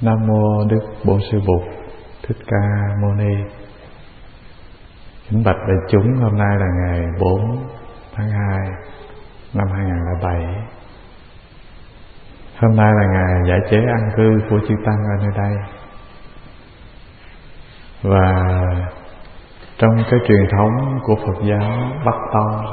Nam mô Đức Bổn Sư Bụt Thích Ca Mâu Ni. Kính bạch đại chúng, hôm nay là ngày 4 tháng 2 năm 2007. Hôm nay là ngày giải chế an cư của chư tăng ở nơi đây. Và trong cái truyền thống của Phật giáo Bắc Tông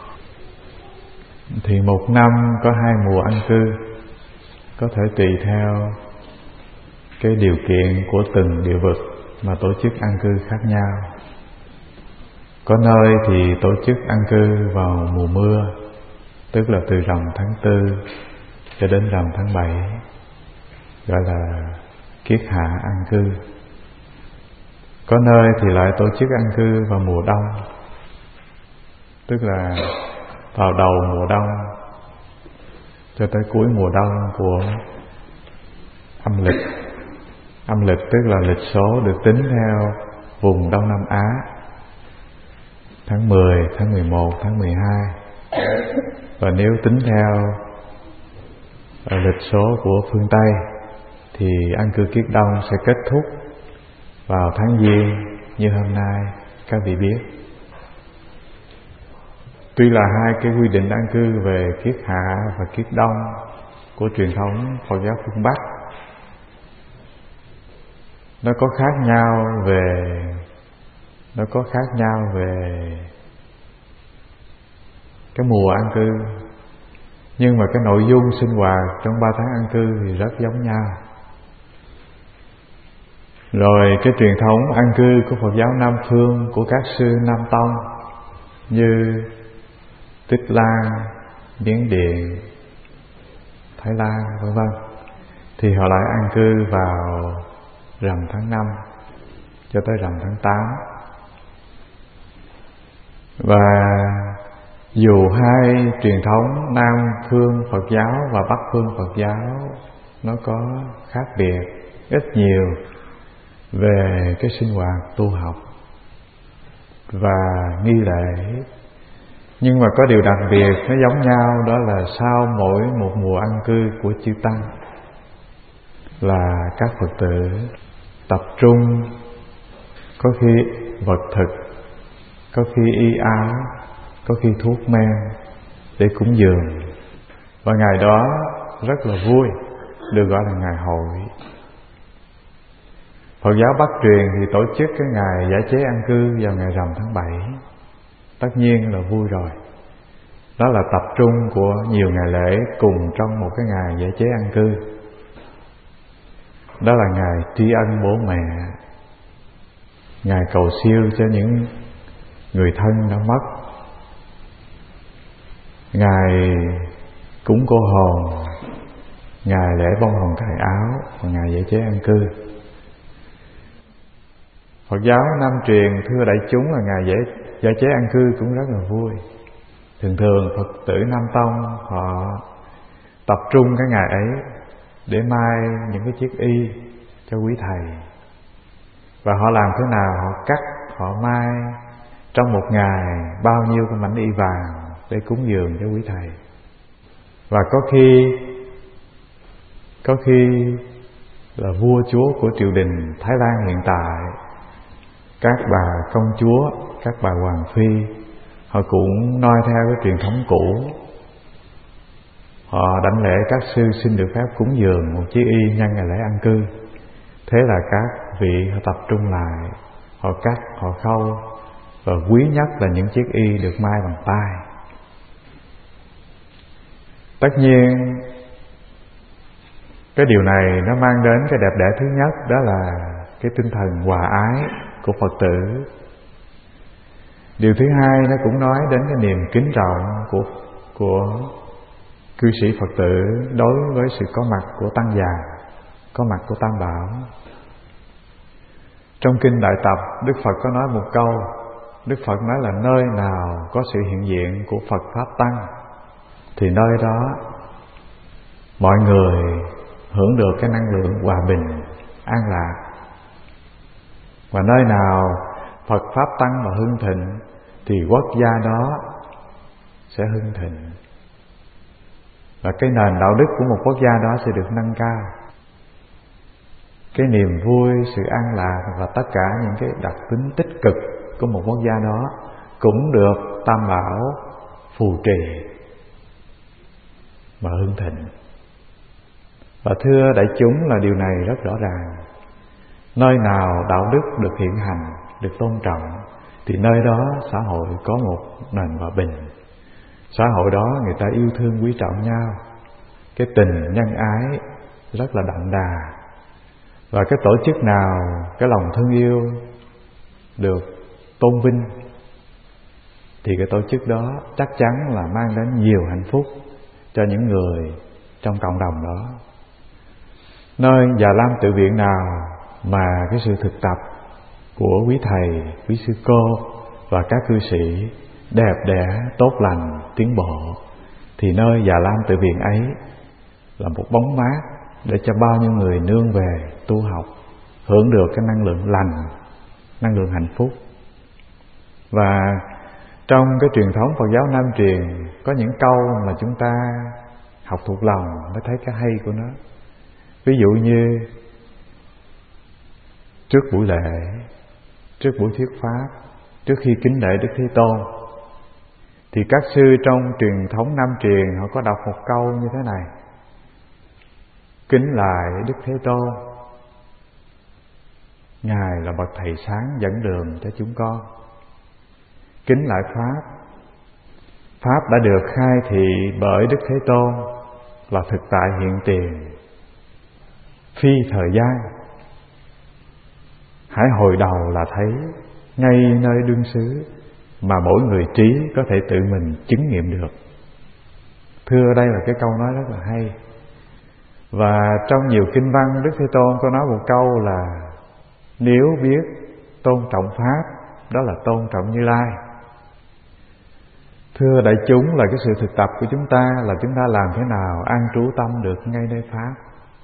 thì một năm có 2 mùa an cư, có thể tùy theo cái điều kiện của từng địa vực mà tổ chức an cư khác nhau. Có nơi thì tổ chức an cư vào mùa mưa, tức là từ rằm tháng 4 cho đến rằm tháng 7, gọi là kiết hạ an cư. Có nơi thì lại tổ chức an cư vào mùa đông, tức là vào đầu mùa đông cho tới cuối mùa đông của âm lịch. Âm lịch tức là lịch số được tính theo vùng Đông Nam Á, tháng 10, tháng 11, tháng 12. Và nếu tính theo lịch số của phương Tây thì an cư kiết đông sẽ kết thúc vào tháng Giêng như hôm nay các vị biết. Tuy là hai cái quy định an cư về kiết hạ và kiết đông của truyền thống Phật giáo phương Bắc nó có khác nhau về cái mùa an cư, nhưng mà cái nội dung sinh hoạt trong 3 tháng an cư thì rất giống nhau. Rồi cái truyền thống an cư của Phật giáo Nam Phương, của các sư Nam Tông như Tích Lan, Miến Điện, Thái Lan vân vân, thì họ lại an cư vào rằm tháng 5 cho tới rằm tháng 8. Và dù hai truyền thống Nam phương Phật giáo và Bắc phương Phật giáo nó có khác biệt ít nhiều về cái sinh hoạt tu học và nghi lễ, nhưng mà có điều đặc biệt nó giống nhau, đó là sau mỗi một mùa an cư của chư tăng là các Phật tử tập trung, có khi vật thực, có khi y áo, có khi thuốc men để cúng dường. Và ngày đó rất là vui, được gọi là ngày hội. Phật giáo Bắc truyền thì tổ chức cái ngày giải chế an cư vào ngày rằm tháng 7. Tất nhiên là vui rồi. Đó là tập trung của nhiều ngày lễ cùng trong một cái ngày giải chế an cư. Đó là ngày tri ân bố mẹ, ngày cầu siêu cho những người thân đã mất, ngày cúng cô hồn, ngày lễ bông hồng cài áo và ngày giải chế an cư. Phật giáo Nam truyền thưa đại chúng là ngày giải chế an cư cũng rất là vui. Thường Phật tử Nam Tông họ tập trung cái ngày ấy để mai những cái chiếc y cho quý thầy. Và họ làm thế nào? Họ cắt, họ mai trong một ngày bao nhiêu cái mảnh y vàng để cúng dường cho quý thầy. Và có khi là vua chúa của triều đình Thái Lan hiện tại, các bà công chúa, các bà hoàng phi, họ cũng noi theo cái truyền thống cũ. Họ đảnh lễ các sư xin được phép cúng dường một chiếc y nhân ngày lễ an cư. Thế là các vị họ tập trung lại, họ cắt, họ khâu, và quý nhất là những chiếc y được mai bằng tay. Tất nhiên cái điều này nó mang đến cái đẹp đẽ thứ nhất, đó là cái tinh thần hòa ái của Phật tử. Điều thứ hai, nó cũng nói đến cái niềm kính trọng của cư sĩ Phật tử đối với sự có mặt của tăng già, có mặt của Tam Bảo. Trong kinh Đại Tập, Đức Phật có nói một câu. Đức Phật nói là nơi nào có sự hiện diện của Phật Pháp Tăng thì nơi đó mọi người hưởng được cái năng lượng hòa bình, an lạc. Và nơi nào Phật Pháp Tăng mà hưng thịnh thì quốc gia đó sẽ hưng thịnh. Và cái nền đạo đức của một quốc gia đó sẽ được nâng cao. cái niềm vui, sự an lạc và tất cả những cái đặc tính tích cực của một quốc gia đó cũng được Tam Bảo phù trì và hưng thịnh. Và thưa đại chúng là điều này rất rõ ràng. Nơi nào đạo đức được hiện hành, được tôn trọng, thì nơi đó xã hội có một nền hòa bình. Xã hội đó người ta yêu thương quý trọng nhau, cái tình nhân ái rất là đậm đà. Và cái tổ chức nào cái lòng thương yêu được tôn vinh thì cái tổ chức đó chắc chắn là mang đến nhiều hạnh phúc cho những người trong cộng đồng đó. Nơi Già Lam Tự Viện nào mà cái sự thực tập của quý thầy, quý sư cô và các cư sĩ đẹp đẽ, tốt lành, tiến bộ, thì nơi Già Lam Tự Viện ấy là một bóng mát để cho bao nhiêu người nương về tu học, hưởng được cái năng lượng lành, năng lượng hạnh phúc. Và trong cái truyền thống Phật giáo Nam truyền có những câu mà chúng ta học thuộc lòng mới thấy cái hay của nó. Ví dụ như trước buổi lễ, trước buổi thuyết pháp, trước khi kính lễ Đức Thế Tôn, thì các sư trong truyền thống Nam truyền họ có đọc một câu như thế này: kính lại Đức Thế Tôn, Ngài là bậc thầy sáng dẫn đường cho chúng con. Kính lại Pháp, Pháp đã được khai thị bởi Đức Thế Tôn là thực tại hiện tiền, phi thời gian. Hãy hồi đầu là thấy ngay nơi đương xứ mà mỗi người trí có thể tự mình chứng nghiệm được. Thưa, đây là cái câu nói rất là hay. Và trong nhiều kinh văn, Đức Thế Tôn có nói một câu là: nếu biết tôn trọng Pháp, đó là tôn trọng Như Lai. Thưa đại chúng, là cái sự thực tập của chúng ta là chúng ta làm thế nào an trú tâm được ngay nơi Pháp.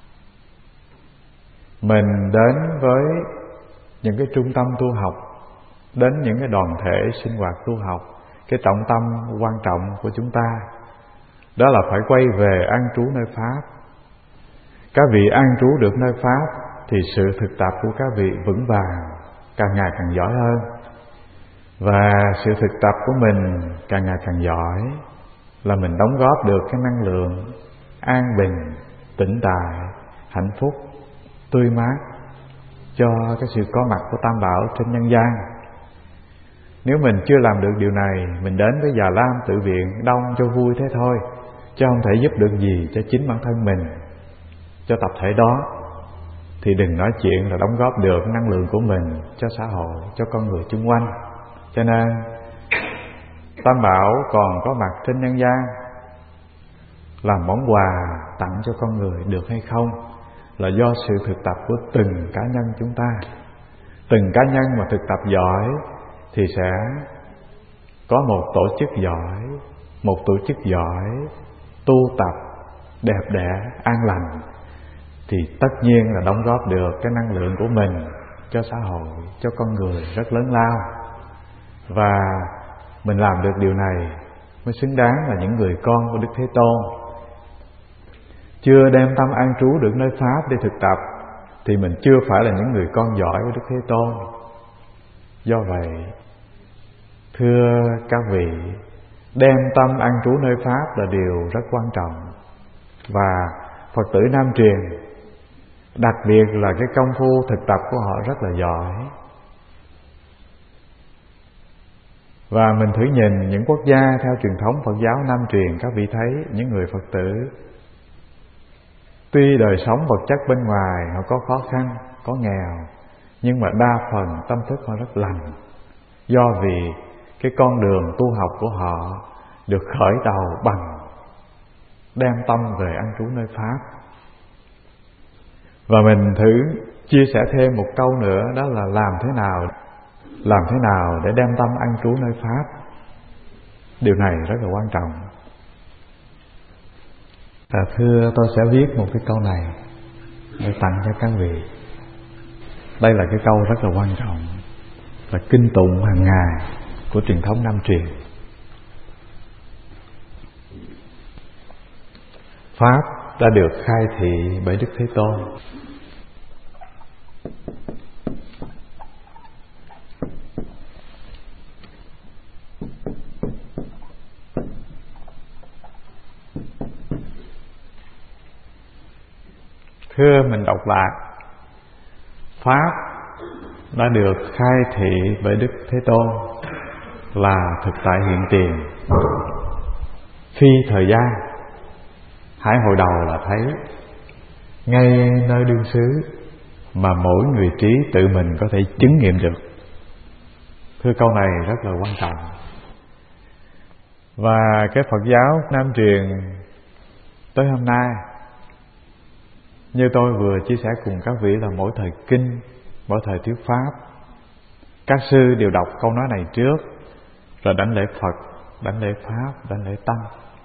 Mình đến với những cái trung tâm tu học, đến những cái đoàn thể sinh hoạt tu học, cái trọng tâm quan trọng của chúng ta đó là phải quay về an trú nơi Pháp. Các vị an trú được nơi Pháp thì sự thực tập của các vị vững vàng, càng ngày càng giỏi hơn. Và sự thực tập của mình càng ngày càng giỏi là mình đóng góp được cái năng lượng an bình, tĩnh tại, hạnh phúc, tươi mát cho cái sự có mặt của Tam Bảo trên nhân gian. Nếu mình chưa làm được điều này, mình đến với Già Lam Tự Viện đông cho vui thế thôi, chứ không thể giúp được gì cho chính bản thân mình, cho tập thể đó, thì đừng nói chuyện là đóng góp được năng lượng của mình cho xã hội, cho con người chung quanh. Cho nên Tam Bảo còn có mặt trên nhân gian làm món quà tặng cho con người được hay không là do sự thực tập của từng cá nhân chúng ta. Từng cá nhân mà thực tập giỏi thì sẽ có một tổ chức giỏi, một tổ chức giỏi tu tập đẹp đẽ, an lành, thì tất nhiên là đóng góp được cái năng lượng của mình cho xã hội, cho con người rất lớn lao. Và mình làm được điều này mới xứng đáng là những người con của Đức Thế Tôn. Chưa đem tâm an trú được nơi Pháp để thực tập thì mình chưa phải là những người con giỏi của Đức Thế Tôn. Do vậy, thưa các vị, đem tâm an trú nơi Pháp là điều rất quan trọng. Và Phật tử Nam truyền, đặc biệt là cái công phu thực tập của họ rất là giỏi. Và mình thử nhìn những quốc gia theo truyền thống Phật giáo Nam truyền, các vị thấy những người Phật tử tuy đời sống vật chất bên ngoài họ có khó khăn, có nghèo, nhưng mà đa phần tâm thức họ rất lành, do vì cái con đường tu học của họ được khởi đầu bằng đem tâm về an trú nơi Pháp. Và mình thử chia sẻ thêm một câu nữa, đó là làm thế nào để đem tâm an trú nơi Pháp. Điều này rất là quan trọng. Thưa, tôi sẽ viết một cái câu này để tặng cho các vị. Đây là cái câu rất là quan trọng, là kinh tụng hàng ngày của truyền thống Nam truyền. Pháp đã được khai thị bởi Đức Thế Tôn. Thưa mình đọc lại, Pháp đã được khai thị bởi Đức Thế Tôn là thực tại hiện tiền, phi thời gian. Hãy hồi đầu là thấy, ngay nơi đương xứ mà mỗi người trí tự mình có thể chứng nghiệm được. Thưa, câu này rất là quan trọng. Và cái Phật giáo Nam truyền tới hôm nay, như tôi vừa chia sẻ cùng các vị, là mỗi thời kinh, mỗi thời thuyết pháp, các sư đều đọc câu nói này trước, rồi đảnh lễ Phật, đảnh lễ Pháp, đảnh lễ Tăng.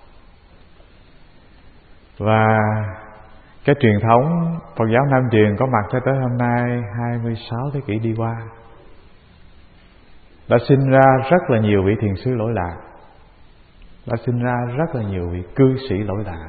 Và cái truyền thống Phật giáo Nam truyền có mặt cho tới hôm nay 26 thế kỷ đi qua, đã sinh ra rất là nhiều vị thiền sư lỗi lạc, đã sinh ra rất là nhiều vị cư sĩ lỗi lạc.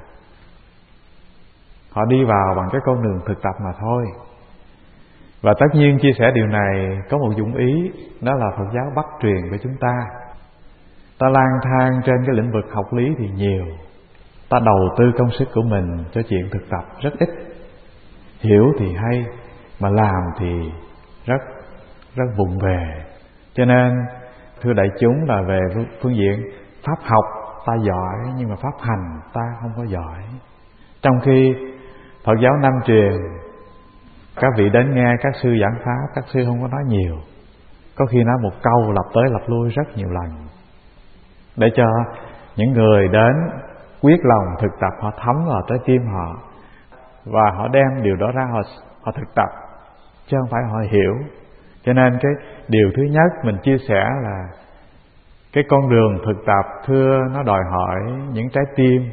Họ đi vào bằng cái con đường thực tập mà thôi. Và tất nhiên chia sẻ điều này có một dụng ý, đó là Phật giáo Bắc truyền của chúng ta. Ta lang thang trên cái lĩnh vực học lý thì nhiều, ta đầu tư công sức của mình cho chuyện thực tập rất ít. Hiểu thì hay, mà làm thì rất vụng về. Cho nên thưa đại chúng, là về phương diện pháp học ta giỏi, nhưng mà pháp hành ta không có giỏi. Trong khi Phật giáo Nam truyền, các vị đến nghe các sư giảng pháp, các sư không có nói nhiều, có khi nói một câu lặp tới lặp lui rất nhiều lần, để cho những người đến quyết lòng thực tập, họ thấm vào trái tim họ, và họ đem điều đó ra họ thực tập, chứ không phải họ hiểu. Cho nên cái điều thứ nhất mình chia sẻ là cái con đường thực tập, thưa, nó đòi hỏi những trái tim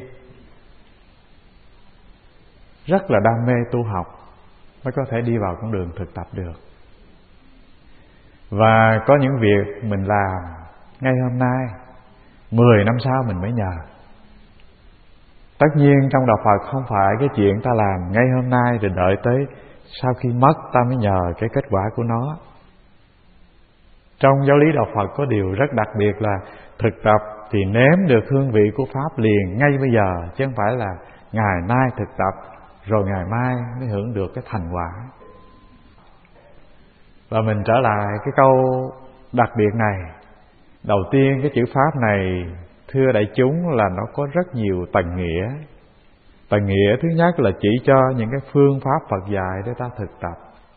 rất là đam mê tu học mới có thể đi vào con đường thực tập được. Và có những việc mình làm ngay hôm nay, 10 năm sau mình mới nhờ. Tất nhiên trong đạo Phật không phải cái chuyện ta làm ngay hôm nay rồi đợi tới sau khi mất ta mới nhờ cái kết quả của nó. Trong giáo lý đạo Phật có điều rất đặc biệt là thực tập thì nếm được hương vị của Pháp liền ngay bây giờ, chứ không phải là ngày nay thực tập rồi ngày mai mới hưởng được cái thành quả. Và mình trở lại cái câu đặc biệt này. Đầu tiên, cái chữ Pháp này, thưa đại chúng, là nó có rất nhiều tầng nghĩa. Tầng nghĩa thứ nhất là chỉ cho những cái phương pháp Phật dạy để ta thực tập.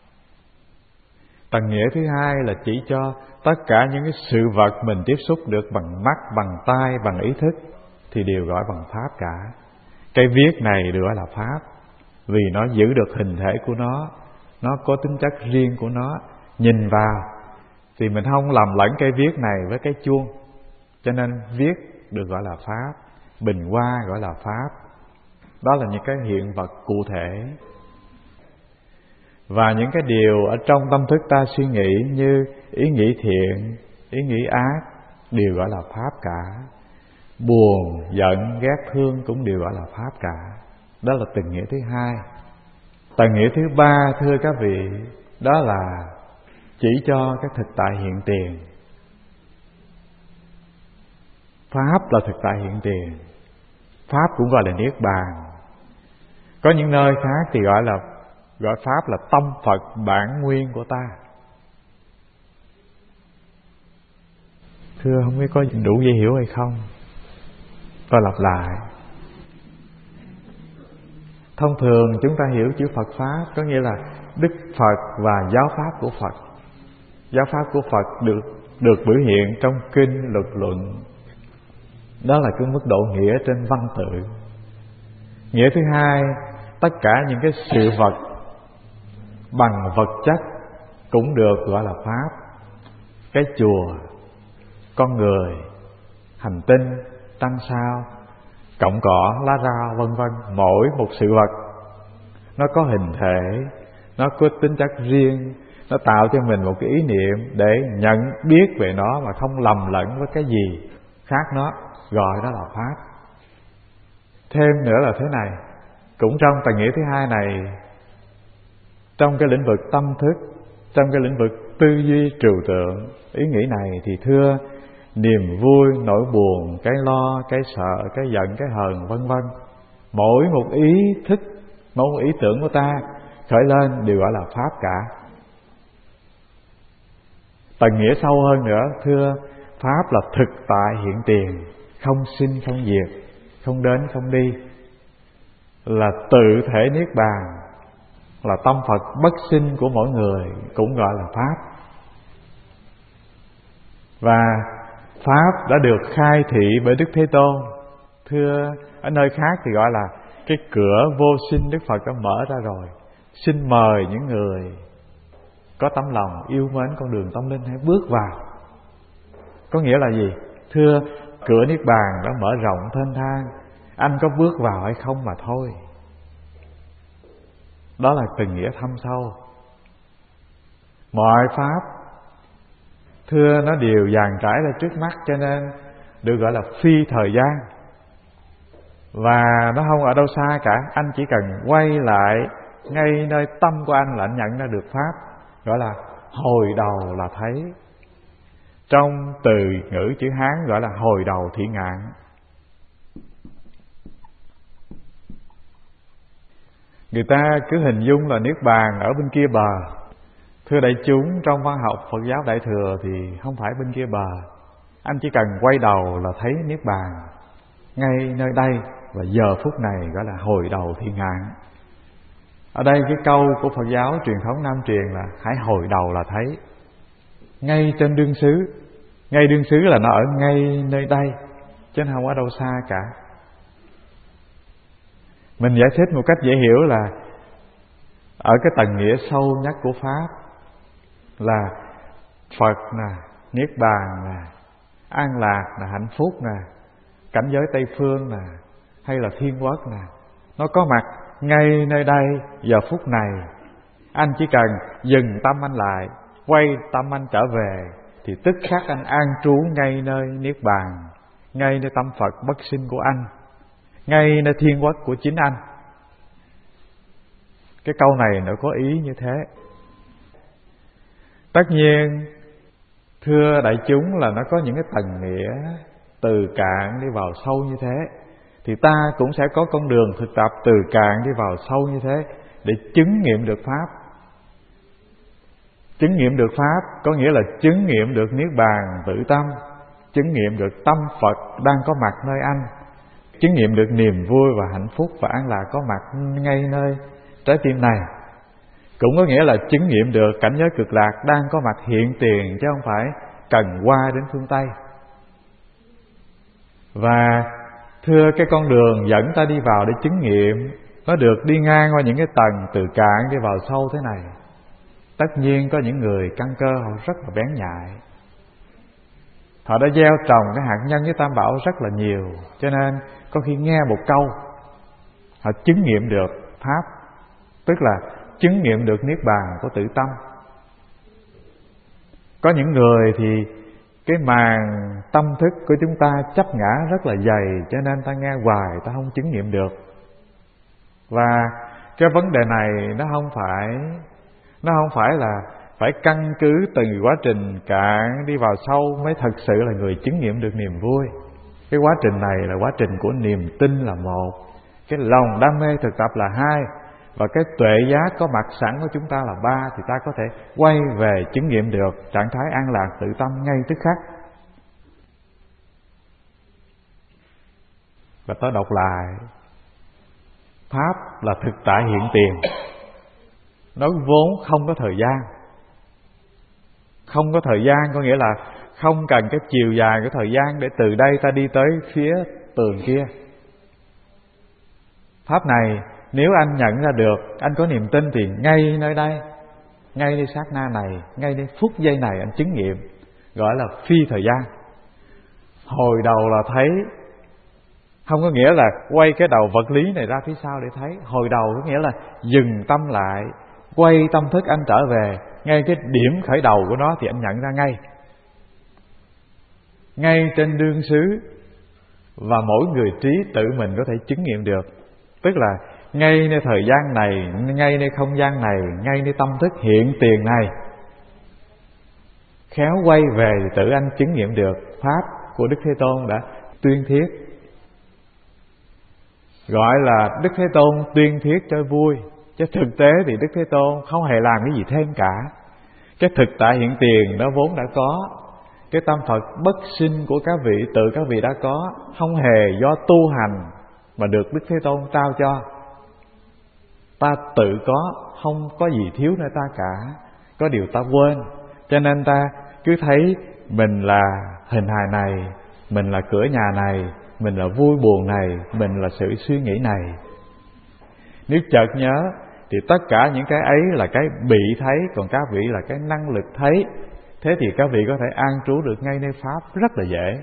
Tầng nghĩa thứ hai là chỉ cho tất cả những cái sự vật mình tiếp xúc được bằng mắt, bằng tai, bằng ý thức thì đều gọi bằng Pháp cả. Cái viết này được gọi là Pháp, vì nó giữ được hình thể của nó có tính chất riêng của nó. Nhìn vào thì mình không làm lẫn cây viết này với cái chuông, cho nên viết được gọi là Pháp. Bình hoa gọi là Pháp. Đó là những cái hiện vật cụ thể. Và những cái điều ở trong tâm thức ta suy nghĩ, như ý nghĩ thiện, ý nghĩ ác, đều gọi là Pháp cả. Buồn, giận, ghét, thương cũng đều gọi là Pháp cả. Đó là tầng nghĩa thứ hai. Tầng nghĩa thứ ba, thưa các vị, đó là chỉ cho cái thực tại hiện tiền. Pháp là thực tại hiện tiền. Pháp cũng gọi là Niết Bàn. Có những nơi khác thì gọi Pháp là tâm Phật bản nguyên của ta. Thưa, không biết có đủ dễ hiểu hay không? Tôi lặp lại. Thông thường chúng ta hiểu chữ Phật Pháp có nghĩa là Đức Phật và giáo pháp của Phật. Giáo pháp của Phật được biểu hiện trong kinh luật luận. Đó là cái mức độ nghĩa trên văn tự. Nghĩa thứ hai, tất cả những cái sự vật bằng vật chất cũng được gọi là Pháp. Cái chùa, con người, hành tinh, trăng sao, cọng cỏ, lá rau, vân vân. Mỗi một sự vật nó có hình thể, nó có tính chất riêng, nó tạo cho mình một cái ý niệm để nhận biết về nó mà không lầm lẫn với cái gì khác nó, gọi đó là Pháp. Thêm nữa là thế này, cũng trong tầng nghĩa thứ hai này, trong cái lĩnh vực tâm thức, trong cái lĩnh vực tư duy trừu tượng, ý nghĩ này thì thưa, niềm vui, nỗi buồn, cái lo, cái sợ, cái giận, cái hờn, vân vân, mỗi một ý thức mỗi một ý tưởng của ta khởi lên đều gọi là pháp cả. Tầng nghĩa sâu hơn nữa, thưa, pháp là thực tại hiện tiền, không sinh không diệt, không đến không đi, là tự thể niết bàn, là tâm Phật bất sinh của mỗi người, cũng gọi là pháp. Và pháp đã được khai thị bởi Đức Thế Tôn. Thưa, ở nơi khác thì gọi là cái cửa vô sinh Đức Phật đã mở ra rồi. Xin mời những người có tấm lòng yêu mến con đường tâm linh hãy bước vào. Có nghĩa là gì? Thưa, cửa niết bàn đã mở rộng thênh thang, anh có bước vào hay không mà thôi. Đó là từng nghĩa thâm sâu. Mọi pháp, thưa, nó đều dàn trải ra trước mắt, cho nên được gọi là phi thời gian. Và nó không ở đâu xa cả. Anh chỉ cần quay lại ngay nơi tâm của anh là anh nhận ra được pháp, gọi là hồi đầu là thấy. Trong từ ngữ chữ Hán gọi là hồi đầu thị ngạn. Người ta cứ hình dung là niết bàn ở bên kia bờ. Thưa đại chúng, trong văn học Phật giáo Đại Thừa thì không phải bên kia bờ. Anh chỉ cần quay đầu là thấy niết bàn ngay nơi đây, và giờ phút này gọi là hồi đầu thiên ngạn. Ở đây cái câu của Phật giáo truyền thống Nam truyền là hãy hồi đầu là thấy. Ngay trên đương xứ. Ngay đương xứ là nó ở ngay nơi đây, chứ không ở đâu xa cả. Mình giải thích một cách dễ hiểu là ở cái tầng nghĩa sâu nhất của pháp là Phật nè, niết bàn nè, an lạc nè, hạnh phúc nè, cảnh giới Tây phương nè, hay là thiên quốc nè, nó có mặt ngay nơi đây giờ phút này. Anh chỉ cần dừng tâm anh lại, quay tâm anh trở về, thì tức khắc anh an trú ngay nơi niết bàn, ngay nơi tâm Phật bất sinh của anh, ngay nơi thiên quốc của chính anh. Cái câu này nó có ý như thế. Tất nhiên, thưa đại chúng, là nó có những cái tầng nghĩa từ cạn đi vào sâu như thế. Thì ta cũng sẽ có con đường thực tập từ cạn đi vào sâu như thế để chứng nghiệm được pháp. Chứng nghiệm được pháp có nghĩa là chứng nghiệm được niết bàn tự tâm, chứng nghiệm được tâm Phật đang có mặt nơi anh, chứng nghiệm được niềm vui và hạnh phúc và an lạc có mặt ngay nơi trái tim này. Cũng có nghĩa là chứng nghiệm được cảnh giới cực lạc đang có mặt hiện tiền, chứ không phải cần qua đến phương Tây. Và thưa, cái con đường dẫn ta đi vào để chứng nghiệm nó được đi ngang qua những cái tầng từ cạn đi vào sâu thế này. Tất nhiên có những người căn cơ họ rất là bén nhạy, họ đã gieo trồng cái hạt nhân với Tam Bảo rất là nhiều, cho nên có khi nghe một câu họ chứng nghiệm được pháp, tức là chứng nghiệm được niết bàn của tự tâm. Có những người thì cái màn tâm thức của chúng ta chấp ngã rất là dày, cho nên ta nghe hoài ta không chứng nghiệm được. Và cái vấn đề này nó không phải là phải căn cứ từ quá trình cạn đi vào sâu mới thật sự là người chứng nghiệm được niềm vui. Cái quá trình này là quá trình của niềm tin là một, cái lòng đam mê thực tập là hai, và cái tuệ giác có mặt sẵn của chúng ta là ba, thì ta có thể quay về chứng nghiệm được trạng thái an lạc tự tâm ngay tức khắc. Và tôi đọc lại, pháp là thực tại hiện tiền, nó vốn không có thời gian. Không có thời gian có nghĩa là không cần cái chiều dài của thời gian để từ đây ta đi tới phía tường kia. Pháp này nếu anh nhận ra được, anh có niềm tin thì ngay nơi đây, ngay nơi sát na này, ngay nơi phút giây này anh chứng nghiệm, gọi là phi thời gian. Hồi đầu là thấy, không có nghĩa là quay cái đầu vật lý này ra phía sau để thấy. Hồi đầu có nghĩa là dừng tâm lại, quay tâm thức anh trở về ngay cái điểm khởi đầu của nó, thì anh nhận ra ngay, ngay trên đương xứ. Và mỗi người trí tự mình có thể chứng nghiệm được, tức là ngay nơi thời gian này, ngay nơi không gian này, ngay nơi tâm thức hiện tiền này, khéo quay về thì tự anh chứng nghiệm được pháp của Đức Thế Tôn đã tuyên thiết. gọi là Đức Thế Tôn tuyên thuyết cho vui, chứ thực tế thì Đức Thế Tôn không hề làm cái gì thêm cả. Cái thực tại hiện tiền đó vốn đã có. Cái tâm Phật bất sinh của các vị tự các vị đã có, không hề do tu hành mà được Đức Thế Tôn trao cho. Ta tự có, không có gì thiếu nơi ta cả. Có điều ta quên, cho nên ta cứ thấy mình là hình hài này, mình là cửa nhà này, mình là vui buồn này, mình là sự suy nghĩ này. Nếu chợt nhớ thì tất cả những cái ấy là cái bị thấy, còn các vị là cái năng lực thấy. Thế thì các vị có thể an trú được ngay nơi Pháp rất là dễ.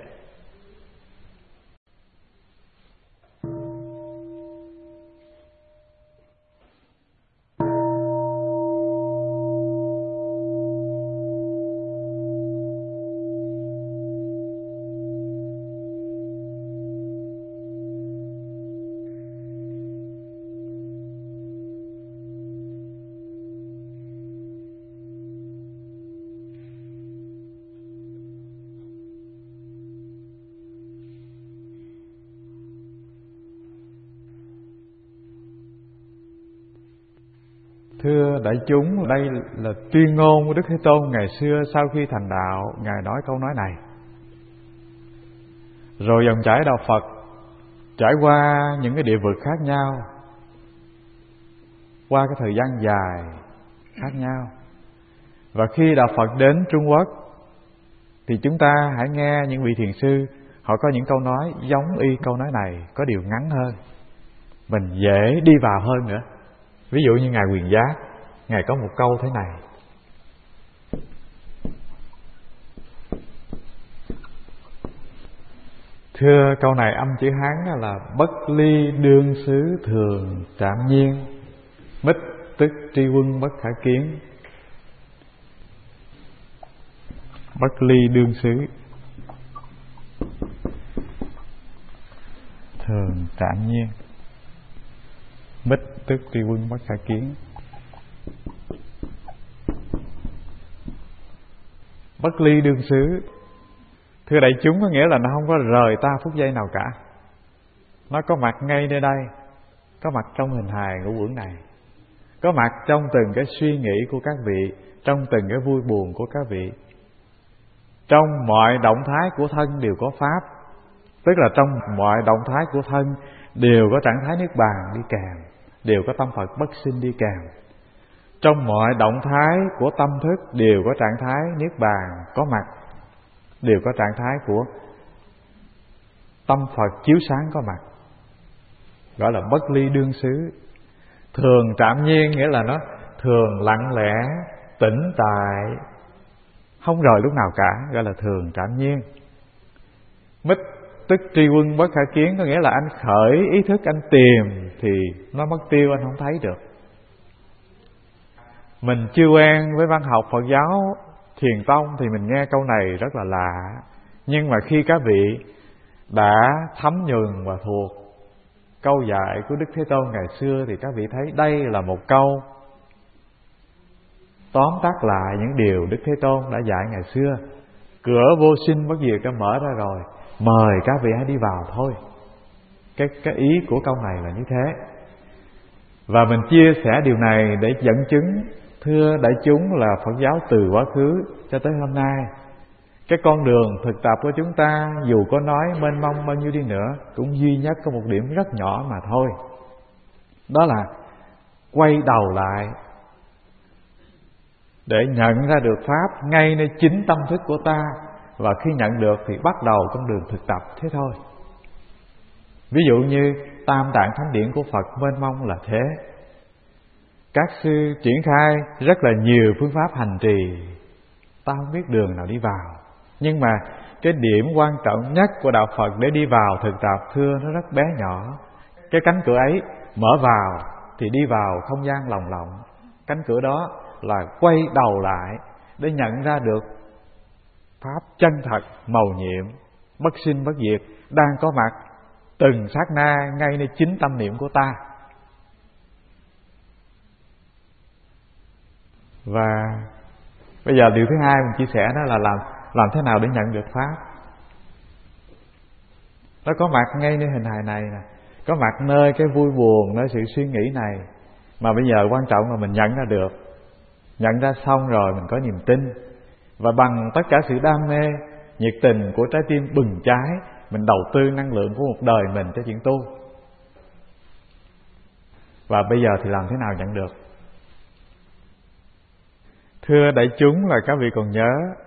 Thưa đại chúng, đây là tuyên ngôn của Đức Thế Tôn ngày xưa sau khi thành đạo. Ngài nói câu nói này. Rồi dòng chảy đạo Phật trải qua những cái địa vực khác nhau, qua cái thời gian dài khác nhau. Và khi đạo Phật đến Trung Quốc thì chúng ta hãy nghe những vị thiền sư họ có những câu nói giống y câu nói này, có điều ngắn hơn, mình dễ đi vào hơn nữa. Ví dụ như Ngài Quyền Giác, Ngài có một câu thế này. Thưa, câu này âm chữ Hán là bất ly đương xứ thường trạm nhiên, mít tức tri quân bất khả kiến. Bất ly đương xứ thường trạm nhiên, mít tức tri quân bất khả kiến. Bất ly đương xứ, thưa đại chúng, có nghĩa là nó không có rời ta phút giây nào cả. Nó có mặt ngay nơi đây, có mặt trong hình hài ngũ uẩn này, có mặt trong từng cái suy nghĩ của các vị, trong từng cái vui buồn của các vị. Trong mọi động thái của thân đều có Pháp, tức là trong mọi động thái của thân đều có trạng thái Niết Bàn đi kèm, đều có tâm Phật bất sinh đi kèm. Trong mọi động thái của tâm thức đều có trạng thái Niết Bàn có mặt, đều có trạng thái của tâm Phật chiếu sáng có mặt, gọi là bất ly đương xứ. Thường trạm nhiên nghĩa là nó thường lặng lẽ, tĩnh tại, không rời lúc nào cả, gọi là thường trạm nhiên. Mít tức tri quân bất khả kiến, có nghĩa là anh khởi ý thức, anh tìm thì nó mất tiêu, anh không thấy được. Mình chưa quen với văn học Phật giáo Thiền Tông thì mình nghe câu này rất là lạ. Nhưng mà khi các vị đã thấm nhuần và thuộc câu dạy của Đức Thế Tôn ngày xưa thì các vị thấy đây là một câu tóm tắt lại những điều Đức Thế Tôn đã dạy ngày xưa. Cửa vô sinh bất diệt đã mở ra rồi, mời các vị hãy đi vào thôi. Cái ý của câu này là như thế. Và mình chia sẻ điều này để dẫn chứng, thưa đại chúng, là Phật giáo từ quá khứ cho tới hôm nay, cái con đường thực tập của chúng ta dù có nói mênh mông bao nhiêu đi nữa cũng duy nhất có một điểm rất nhỏ mà thôi. Đó là quay đầu lại để nhận ra được Pháp ngay nơi chính tâm thức của ta. Và khi nhận được thì bắt đầu con đường thực tập, thế thôi. Ví dụ như Tam Tạng Thánh Điển của Phật mênh mông là thế. Các sư triển khai rất là nhiều phương pháp hành trì, ta không biết đường nào đi vào. Nhưng mà cái điểm quan trọng nhất của đạo Phật để đi vào thực tập, thưa, nó rất bé nhỏ. Cái cánh cửa ấy mở vào thì đi vào không gian lồng lộng. Cánh cửa đó là quay đầu lại để nhận ra được Pháp chân thật, mầu nhiệm, bất sinh bất diệt đang có mặt từng sát na ngay nơi chính tâm niệm của ta. Và bây giờ điều thứ hai mình chia sẻ đó là làm thế nào để nhận được Pháp. Nó có mặt ngay nơi hình hài này nè. có mặt nơi cái vui buồn, nơi sự suy nghĩ này. Mà bây giờ quan trọng là mình nhận ra được. Nhận ra xong rồi mình có niềm tin. Và bằng tất cả sự đam mê, nhiệt tình của trái tim bừng cháy, mình đầu tư năng lượng của một đời mình cho chuyện tu. Và bây giờ thì làm thế nào nhận được? Thưa đại chúng, là các vị còn nhớ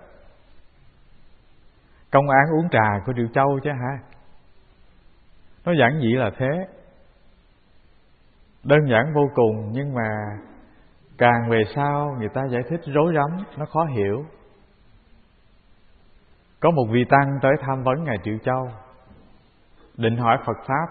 công án uống trà của Triệu Châu chứ hả? Nó giản dị là thế, đơn giản vô cùng, nhưng mà càng về sau người ta giải thích rối rắm, nó khó hiểu. Có một vị tăng tới tham vấn ngài Triệu Châu, định hỏi Phật pháp.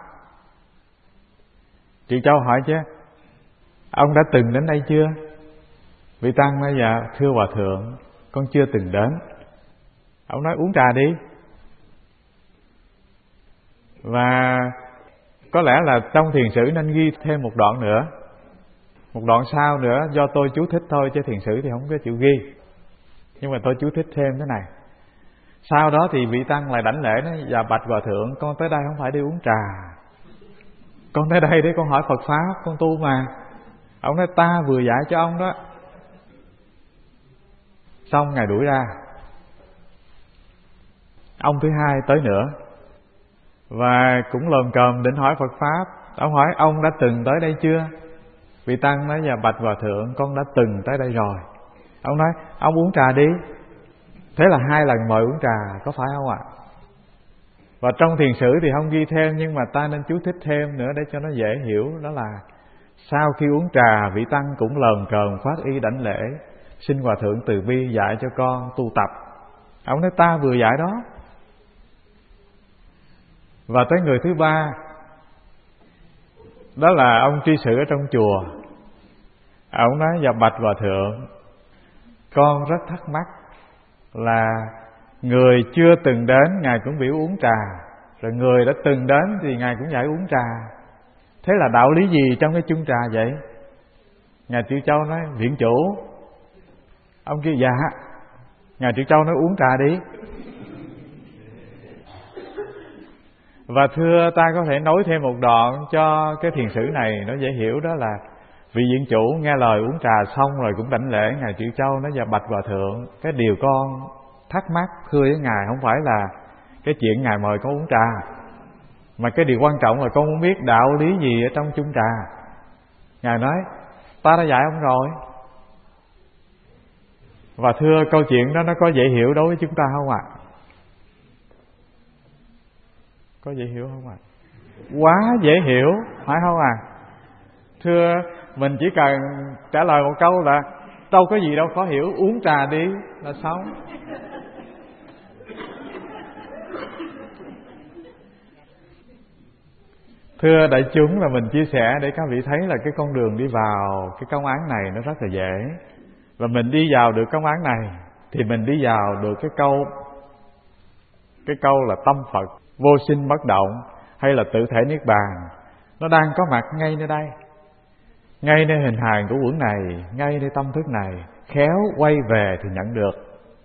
Triệu Châu hỏi chứ: ông đã từng đến đây chưa? Vị tăng nói: dạ thưa hòa thượng, con chưa từng đến. Ông nói: uống trà đi. Và có lẽ là trong thiền sử nên ghi thêm một đoạn nữa, một đoạn sau nữa, do tôi chú thích thôi chứ thiền sử thì không có chịu ghi. Nhưng mà tôi chú thích thêm thế này. Sau đó thì vị tăng lại đảnh lễ nói: dạ bạch hòa thượng, con tới đây không phải đi uống trà, con tới đây để con hỏi Phật pháp, con tu mà. Ông nói: ta vừa dạy cho ông đó. Xong ngài đuổi ra. Ông thứ hai tới nữa và cũng lồm cồm định hỏi Phật pháp. Ông hỏi: ông đã từng tới đây chưa? Vị tăng nói: dạ bạch hòa thượng, con đã từng tới đây rồi. Ông nói: ông uống trà đi. Thế là 2 lần mời uống trà, có phải không ạ? Và trong thiền sử thì không ghi thêm, nhưng mà ta nên chú thích thêm nữa để cho nó dễ hiểu. Đó là sau khi uống trà, vị tăng cũng lờn cờn phát y đảnh lễ: xin hòa thượng từ bi dạy cho con tu tập. Ông nói: ta vừa dạy đó. Và tới người thứ ba, đó là ông tri sự ở trong chùa. Ông nói: dạ bạch hòa thượng, con rất thắc mắc là người chưa từng đến ngài cũng biểu uống trà, rồi người đã từng đến thì ngài cũng dạy uống trà. Thế là đạo lý gì trong cái chung trà vậy? Ngài Triệu Châu nói: viện chủ. Ông kêu: dạ. Ngài Triệu Châu nói: uống trà đi. Và thưa, ta có thể nói thêm một đoạn cho cái thiền sử này nó dễ hiểu. Đó là vị viện chủ nghe lời uống trà xong rồi cũng đảnh lễ ngài Triệu Châu, nói: dạ bạch hòa thượng, cái điều con thắc mắc thưa với ngài không phải là cái chuyện ngài mời con uống trà, mà cái điều quan trọng là con muốn biết đạo lý gì ở trong chung trà. Ngài nói: ta đã dạy ông rồi. Và thưa, câu chuyện đó nó có dễ hiểu đối với chúng ta không ạ? Có dễ hiểu không ạ? Quá dễ hiểu, phải không ạ? Thưa, mình chỉ cần trả lời một câu là đâu có gì đâu khó hiểu, uống trà đi là xong. Thưa đại chúng, là mình chia sẻ để các vị thấy là cái con đường đi vào cái công án này nó rất là dễ. Và mình đi vào được công án này thì mình đi vào được cái câu là tâm Phật vô sinh bất động, hay là tự thể niết bàn. Nó đang có mặt ngay nơi đây, ngay nơi hình hài của quẩn này, ngay nơi tâm thức này. Khéo quay về thì nhận được.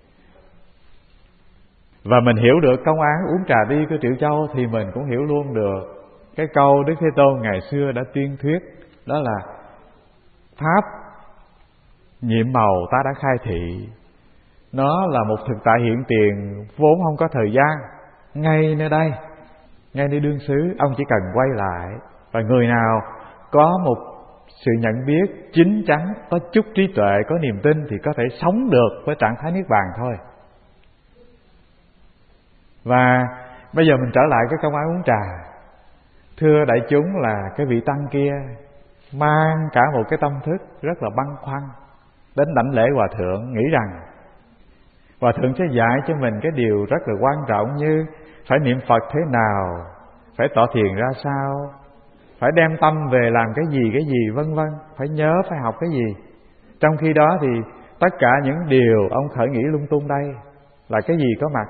Và mình hiểu được công án uống trà đi của Triệu Châu thì mình cũng hiểu luôn được cái câu Đức Thế Tôn ngày xưa đã tuyên thuyết. Đó là pháp nhiệm màu ta đã khai thị. Nó là một thực tại hiện tiền, vốn không có thời gian. Ngay nơi đây, ngay nơi đương xứ, ông chỉ cần quay lại. Và người nào có một sự nhận biết chín chắn, có chút trí tuệ, có niềm tin thì có thể sống được với trạng thái niết bàn thôi. Và bây giờ mình trở lại cái công án uống trà. Thưa đại chúng, là cái vị tăng kia mang cả một cái tâm thức rất là băn khoăn đến đảnh lễ hòa thượng, nghĩ rằng hòa thượng sẽ dạy cho mình cái điều rất là quan trọng, như phải niệm Phật thế nào, phải tọa thiền ra sao, phải đem tâm về làm cái gì vân vân, phải nhớ, phải học cái gì. Trong khi đó thì tất cả những điều ông khởi nghĩ lung tung đây là cái gì có mặt?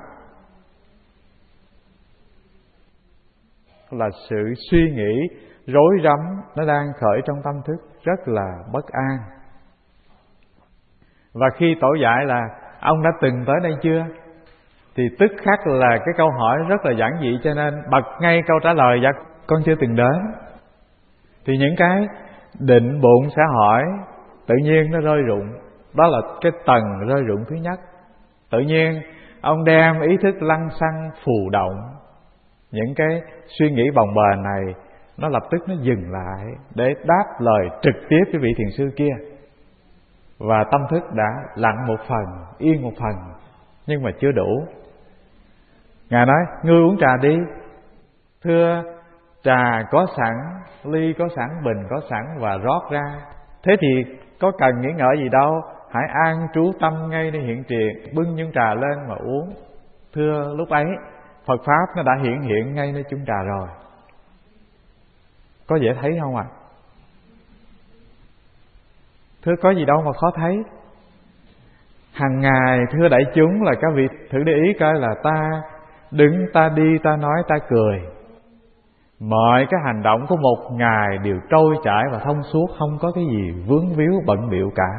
Là sự suy nghĩ rối rắm nó đang khởi trong tâm thức, rất là bất an. Và khi tổ dạy là ông đã từng tới đây chưa, thì tức khắc là cái câu hỏi rất là giản dị, cho nên bật ngay câu trả lời: dạ con chưa từng đến. Thì những cái định bụng xã hội tự nhiên nó rơi rụng. Đó là cái tầng rơi rụng thứ nhất. Tự nhiên ông đem ý thức lăng xăng phù động, những cái suy nghĩ bồng bềnh này nó lập tức nó dừng lại để đáp lời trực tiếp với vị thiền sư kia. Và tâm thức đã lặng một phần, yên một phần, nhưng mà chưa đủ. Ngài nói: ngươi uống trà đi. Thưa, trà có sẵn, ly có sẵn, bình có sẵn và rót ra. Thế thì có cần nghĩ ngợi gì đâu, hãy an trú tâm ngay nơi hiện tiền, bưng chung trà lên mà uống. Thưa, lúc ấy Phật Pháp nó đã hiện ngay nơi chung trà rồi. Có dễ thấy không ạ? Thưa, có gì đâu mà khó thấy. Hàng ngày thưa đại chúng là các vị thử để ý coi là ta đứng, ta đi, ta nói, ta cười. Mọi cái hành động của một ngày đều trôi chảy và thông suốt, không có cái gì vướng víu bận bịu cả.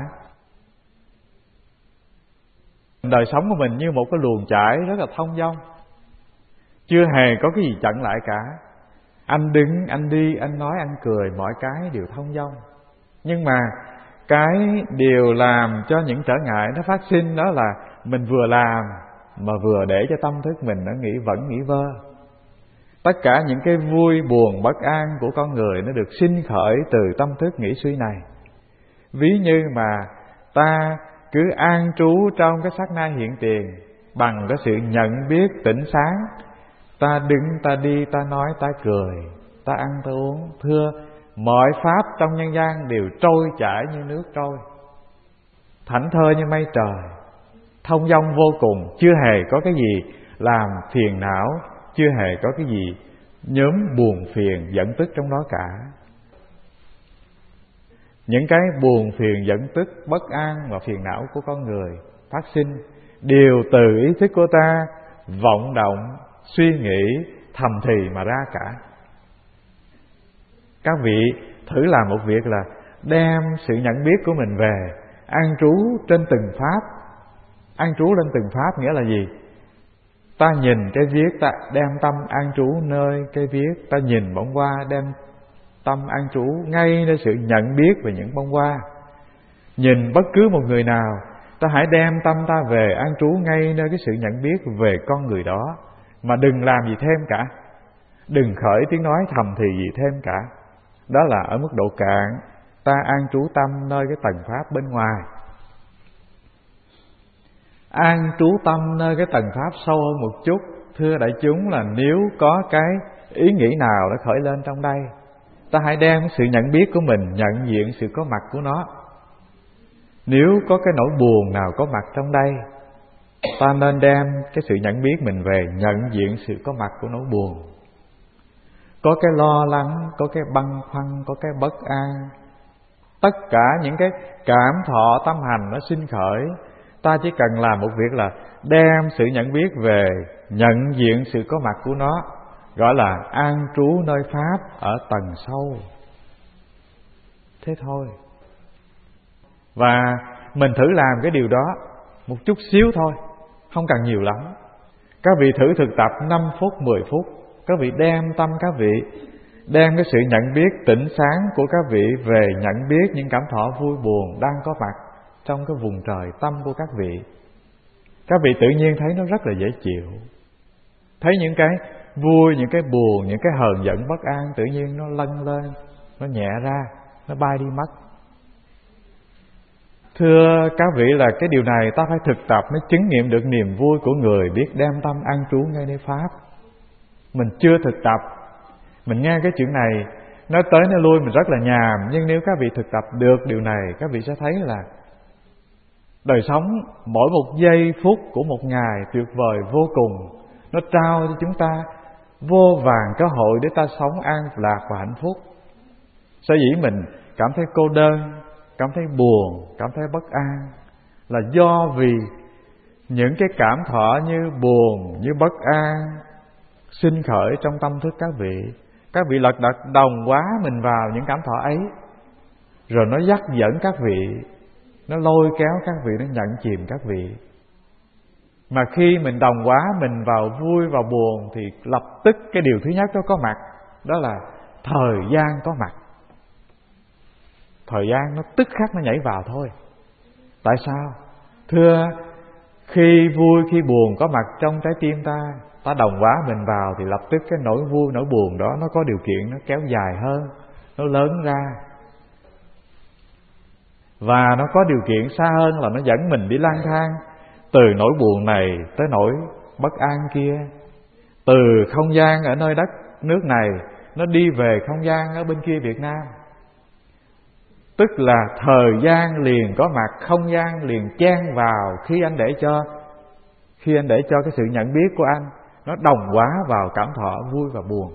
Đời sống của mình như một cái luồng chảy rất là thông dong, chưa hề có cái gì chặn lại cả. Anh đứng, anh đi, anh nói, anh cười, mọi cái đều thông dong. Nhưng mà cái điều làm cho những trở ngại nó phát sinh đó là mình vừa làm mà vừa để cho tâm thức mình nó vẫn nghĩ vơ. Tất cả những cái vui buồn bất an của con người nó được sinh khởi từ tâm thức nghĩ suy này. Ví như mà ta cứ an trú trong cái sát na hiện tiền bằng cái sự nhận biết tỉnh sáng, ta đứng, ta đi, ta nói, ta cười, ta ăn, ta uống. Thưa, mọi pháp trong nhân gian đều trôi chảy như nước trôi, thảnh thơi như mây trời, thông dong vô cùng, chưa hề có cái gì làm phiền não, chưa hề có cái gì nhóm buồn phiền giận tức trong đó cả. Những cái buồn phiền giận tức, bất an và phiền não của con người phát sinh đều từ ý thức của ta vọng động, suy nghĩ thầm thì mà ra cả. Các vị thử làm một việc là đem sự nhận biết của mình về an trú trên từng pháp. An trú lên từng pháp nghĩa là gì? Ta nhìn cái viết, ta đem tâm an trú nơi cái viết. Ta nhìn bông hoa, đem tâm an trú ngay nơi sự nhận biết về những bông hoa. Nhìn bất cứ một người nào, ta hãy đem tâm ta về an trú ngay nơi cái sự nhận biết về con người đó, mà đừng làm gì thêm cả, đừng khởi tiếng nói thầm thì gì thêm cả. Đó là ở mức độ cạn, ta an trú tâm nơi cái tầng pháp bên ngoài. An trú tâm nơi cái tầng pháp sâu hơn một chút, thưa đại chúng, là nếu có cái ý nghĩ nào đã khởi lên trong đây, ta hãy đem sự nhận biết của mình nhận diện sự có mặt của nó. Nếu có cái nỗi buồn nào có mặt trong đây, ta nên đem cái sự nhận biết mình về nhận diện sự có mặt của nỗi buồn. Có cái lo lắng, có cái băn khoăn, có cái bất an, tất cả những cái cảm thọ tâm hành nó sinh khởi, ta chỉ cần làm một việc là đem sự nhận biết về nhận diện sự có mặt của nó, gọi là an trú nơi pháp ở tầng sâu. Thế thôi. Và mình thử làm cái điều đó một chút xíu thôi, không cần nhiều lắm. Các vị thử thực tập 5 phút, 10 phút. Các vị đem tâm các vị, đem cái sự nhận biết tỉnh sáng của các vị về nhận biết những cảm thọ vui buồn đang có mặt trong cái vùng trời tâm của các vị. Các vị tự nhiên thấy nó rất là dễ chịu. Thấy những cái vui, những cái buồn, những cái hờn giận bất an tự nhiên nó lâng lên, nó nhẹ ra, nó bay đi mất. Thưa các vị, là cái điều này ta phải thực tập mới chứng nghiệm được niềm vui của người biết đem tâm an trú ngay nơi pháp. Mình chưa thực tập, mình nghe cái chuyện này nói tới nói lui mình rất là nhàm. Nhưng nếu các vị thực tập được điều này, các vị sẽ thấy là đời sống mỗi một giây phút của một ngày tuyệt vời vô cùng. Nó trao cho chúng ta vô vàn cơ hội để ta sống an lạc và hạnh phúc. Sở dĩ mình cảm thấy cô đơn, cảm thấy buồn, cảm thấy bất an là do vì những cái cảm thọ như buồn, như bất an sinh khởi trong tâm thức các vị. Các vị lật đật đồng hóa mình vào những cảm thọ ấy, rồi nó dắt dẫn các vị, nó lôi kéo các vị, nó nhận chìm các vị. Mà khi mình đồng hóa mình vào vui, vào buồn thì lập tức cái điều thứ nhất đó có mặt, đó là thời gian có mặt. Thời gian nó tức khắc nó nhảy vào thôi. Tại sao? Thưa, khi vui khi buồn có mặt trong trái tim ta, ta đồng hóa mình vào thì lập tức cái nỗi vui nỗi buồn đó nó có điều kiện nó kéo dài hơn, nó lớn ra. Và nó có điều kiện xa hơn là nó dẫn mình đi lang thang từ nỗi buồn này tới nỗi bất an kia, từ không gian ở nơi đất nước này nó đi về không gian ở bên kia Việt Nam. Tức là thời gian liền có mặt, không gian liền chen vào khi anh để cho cái sự nhận biết của anh nó đồng hóa vào cảm thọ vui và buồn.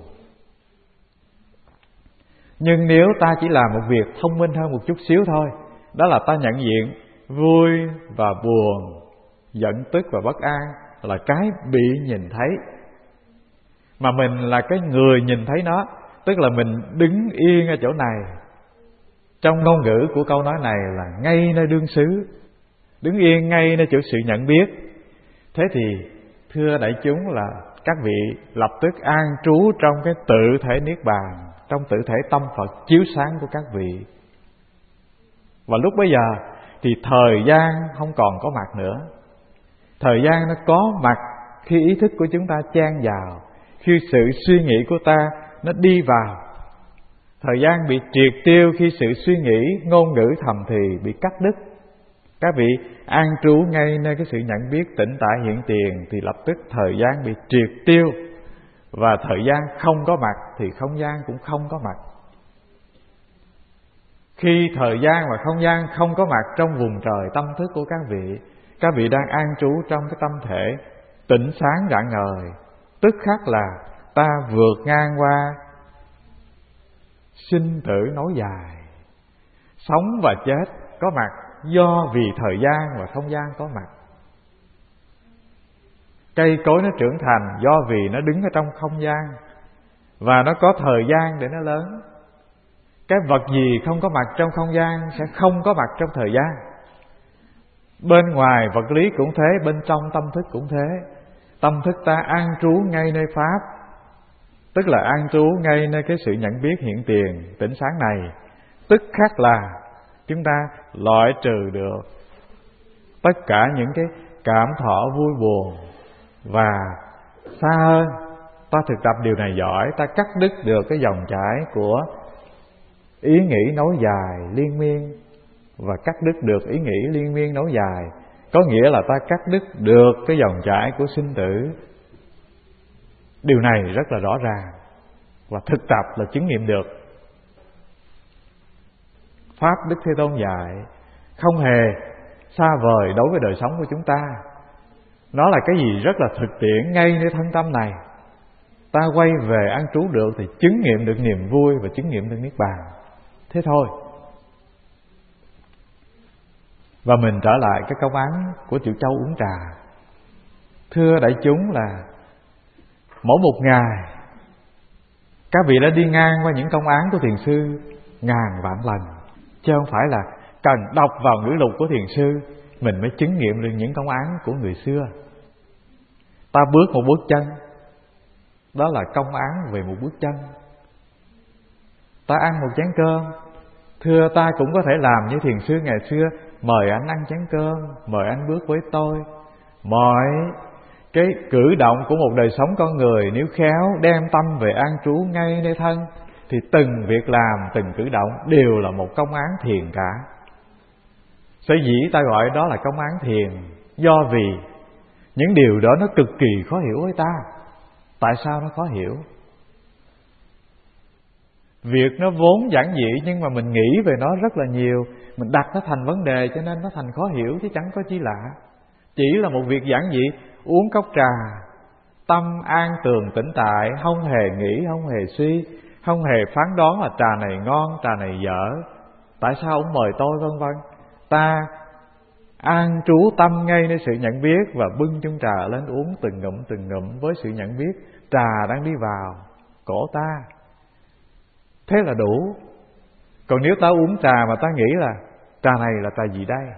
Nhưng nếu ta chỉ làm một việc thông minh hơn một chút xíu thôi, đó là ta nhận diện vui và buồn, giận tức và bất an là cái bị nhìn thấy, mà mình là cái người nhìn thấy nó. Tức là mình đứng yên ở chỗ này. Trong ngôn ngữ của câu nói này là ngay nơi đương xứ, đứng yên ngay nơi chỗ sự nhận biết. Thế thì thưa đại chúng là các vị lập tức an trú trong cái tự thể Niết Bàn, trong tự thể tâm Phật chiếu sáng của các vị. Và lúc bấy giờ thì thời gian không còn có mặt nữa. Thời gian nó có mặt khi ý thức của chúng ta chen vào, khi sự suy nghĩ của ta nó đi vào. Thời gian bị triệt tiêu khi sự suy nghĩ, ngôn ngữ thầm thì bị cắt đứt. Các vị an trú ngay nơi cái sự nhận biết tĩnh tại hiện tiền thì lập tức thời gian bị triệt tiêu. Và thời gian không có mặt thì không gian cũng không có mặt. Khi thời gian và không gian không có mặt trong vùng trời tâm thức của các vị đang an trú trong cái tâm thể tĩnh sáng rạng ngời, tức khắc là ta vượt ngang qua sinh tử nối dài. Sống và chết có mặt do vì thời gian và không gian có mặt. Cây cối nó trưởng thành do vì nó đứng ở trong không gian và nó có thời gian để nó lớn. Cái vật gì không có mặt trong không gian sẽ không có mặt trong thời gian. Bên ngoài vật lý cũng thế, bên trong tâm thức cũng thế. Tâm thức ta an trú ngay nơi Pháp, tức là an trú ngay nơi cái sự nhận biết hiện tiền tĩnh sáng này, tức khắc là chúng ta loại trừ được tất cả những cái cảm thọ vui buồn. Và xa hơn, ta thực tập điều này giỏi, ta cắt đứt được cái dòng chảy của ý nghĩ nối dài liên miên. Và cắt đứt được ý nghĩ liên miên nối dài có nghĩa là ta cắt đứt được cái dòng chảy của sinh tử. Điều này rất là rõ ràng và thực tập là chứng nghiệm được. Pháp Đức Thế Tôn dạy không hề xa vời đối với đời sống của chúng ta. Nó là cái gì rất là thực tiễn ngay nơi thân tâm này. Ta quay về an trú được thì chứng nghiệm được niềm vui và chứng nghiệm được Niết Bàn. Thế thôi. Và mình trở lại cái công án của Triệu Châu uống trà. Thưa đại chúng là mỗi một ngày các vị đã đi ngang qua những công án của Thiền Sư ngàn vạn lần, chứ không phải là cần đọc vào ngữ lục của Thiền Sư mình mới chứng nghiệm được những công án của người xưa. Ta bước một bước chân, đó là công án về một bước chân. Ta ăn một chén cơm, thưa ta cũng có thể làm như Thiền Sư ngày xưa, mời anh ăn chén cơm, mời anh bước với tôi. Mọi cái cử động của một đời sống con người nếu khéo đem tâm về an trú ngay nơi thân thì từng việc làm, từng cử động đều là một công án thiền cả. Sở dĩ ta gọi đó là công án thiền, do vì những điều đó nó cực kỳ khó hiểu với ta. Tại sao nó khó hiểu? Việc nó vốn giản dị nhưng mà mình nghĩ về nó rất là nhiều, mình đặt nó thành vấn đề cho nên nó thành khó hiểu chứ chẳng có chi lạ. Chỉ là một việc giản dị, uống cốc trà, tâm an tường tĩnh tại, không hề nghĩ, không hề suy, không hề phán đoán là trà này ngon, trà này dở, tại sao ông mời tôi vân vân. Ta an trú tâm ngay nơi sự nhận biết và bưng chung trà lên uống từng ngụm với sự nhận biết trà đang đi vào cổ ta. Thế là đủ. Còn nếu ta uống trà mà ta nghĩ là trà này là trà gì đây,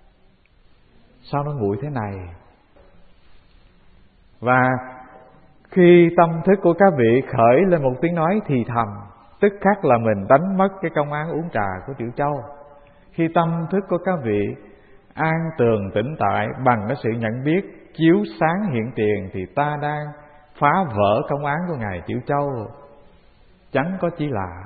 sao nó nguội thế này, và Khi tâm thức của các vị khởi lên một tiếng nói thì thầm, tức khắc là mình đánh mất cái công án uống trà của Triệu Châu. Khi tâm thức của các vị an tường tĩnh tại bằng cái sự nhận biết chiếu sáng hiện tiền, thì ta đang phá vỡ công án của Ngài Triệu Châu, chẳng có chi lạ.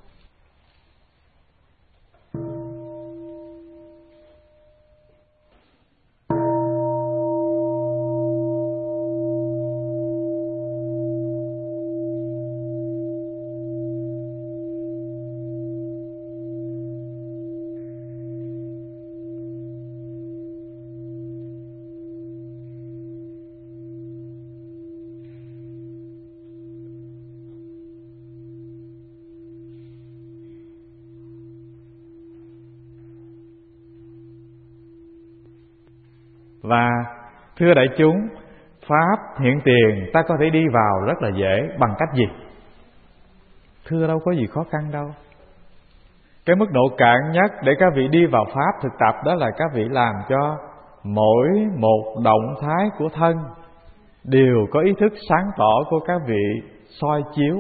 Và thưa đại chúng, pháp hiện tiền ta có thể đi vào rất là dễ. Bằng cách gì? Thưa đâu có gì khó khăn đâu. Cái mức độ cạn nhất để các vị đi vào pháp thực tập, đó là các vị làm cho mỗi một động thái của thân đều có ý thức sáng tỏ của các vị soi chiếu.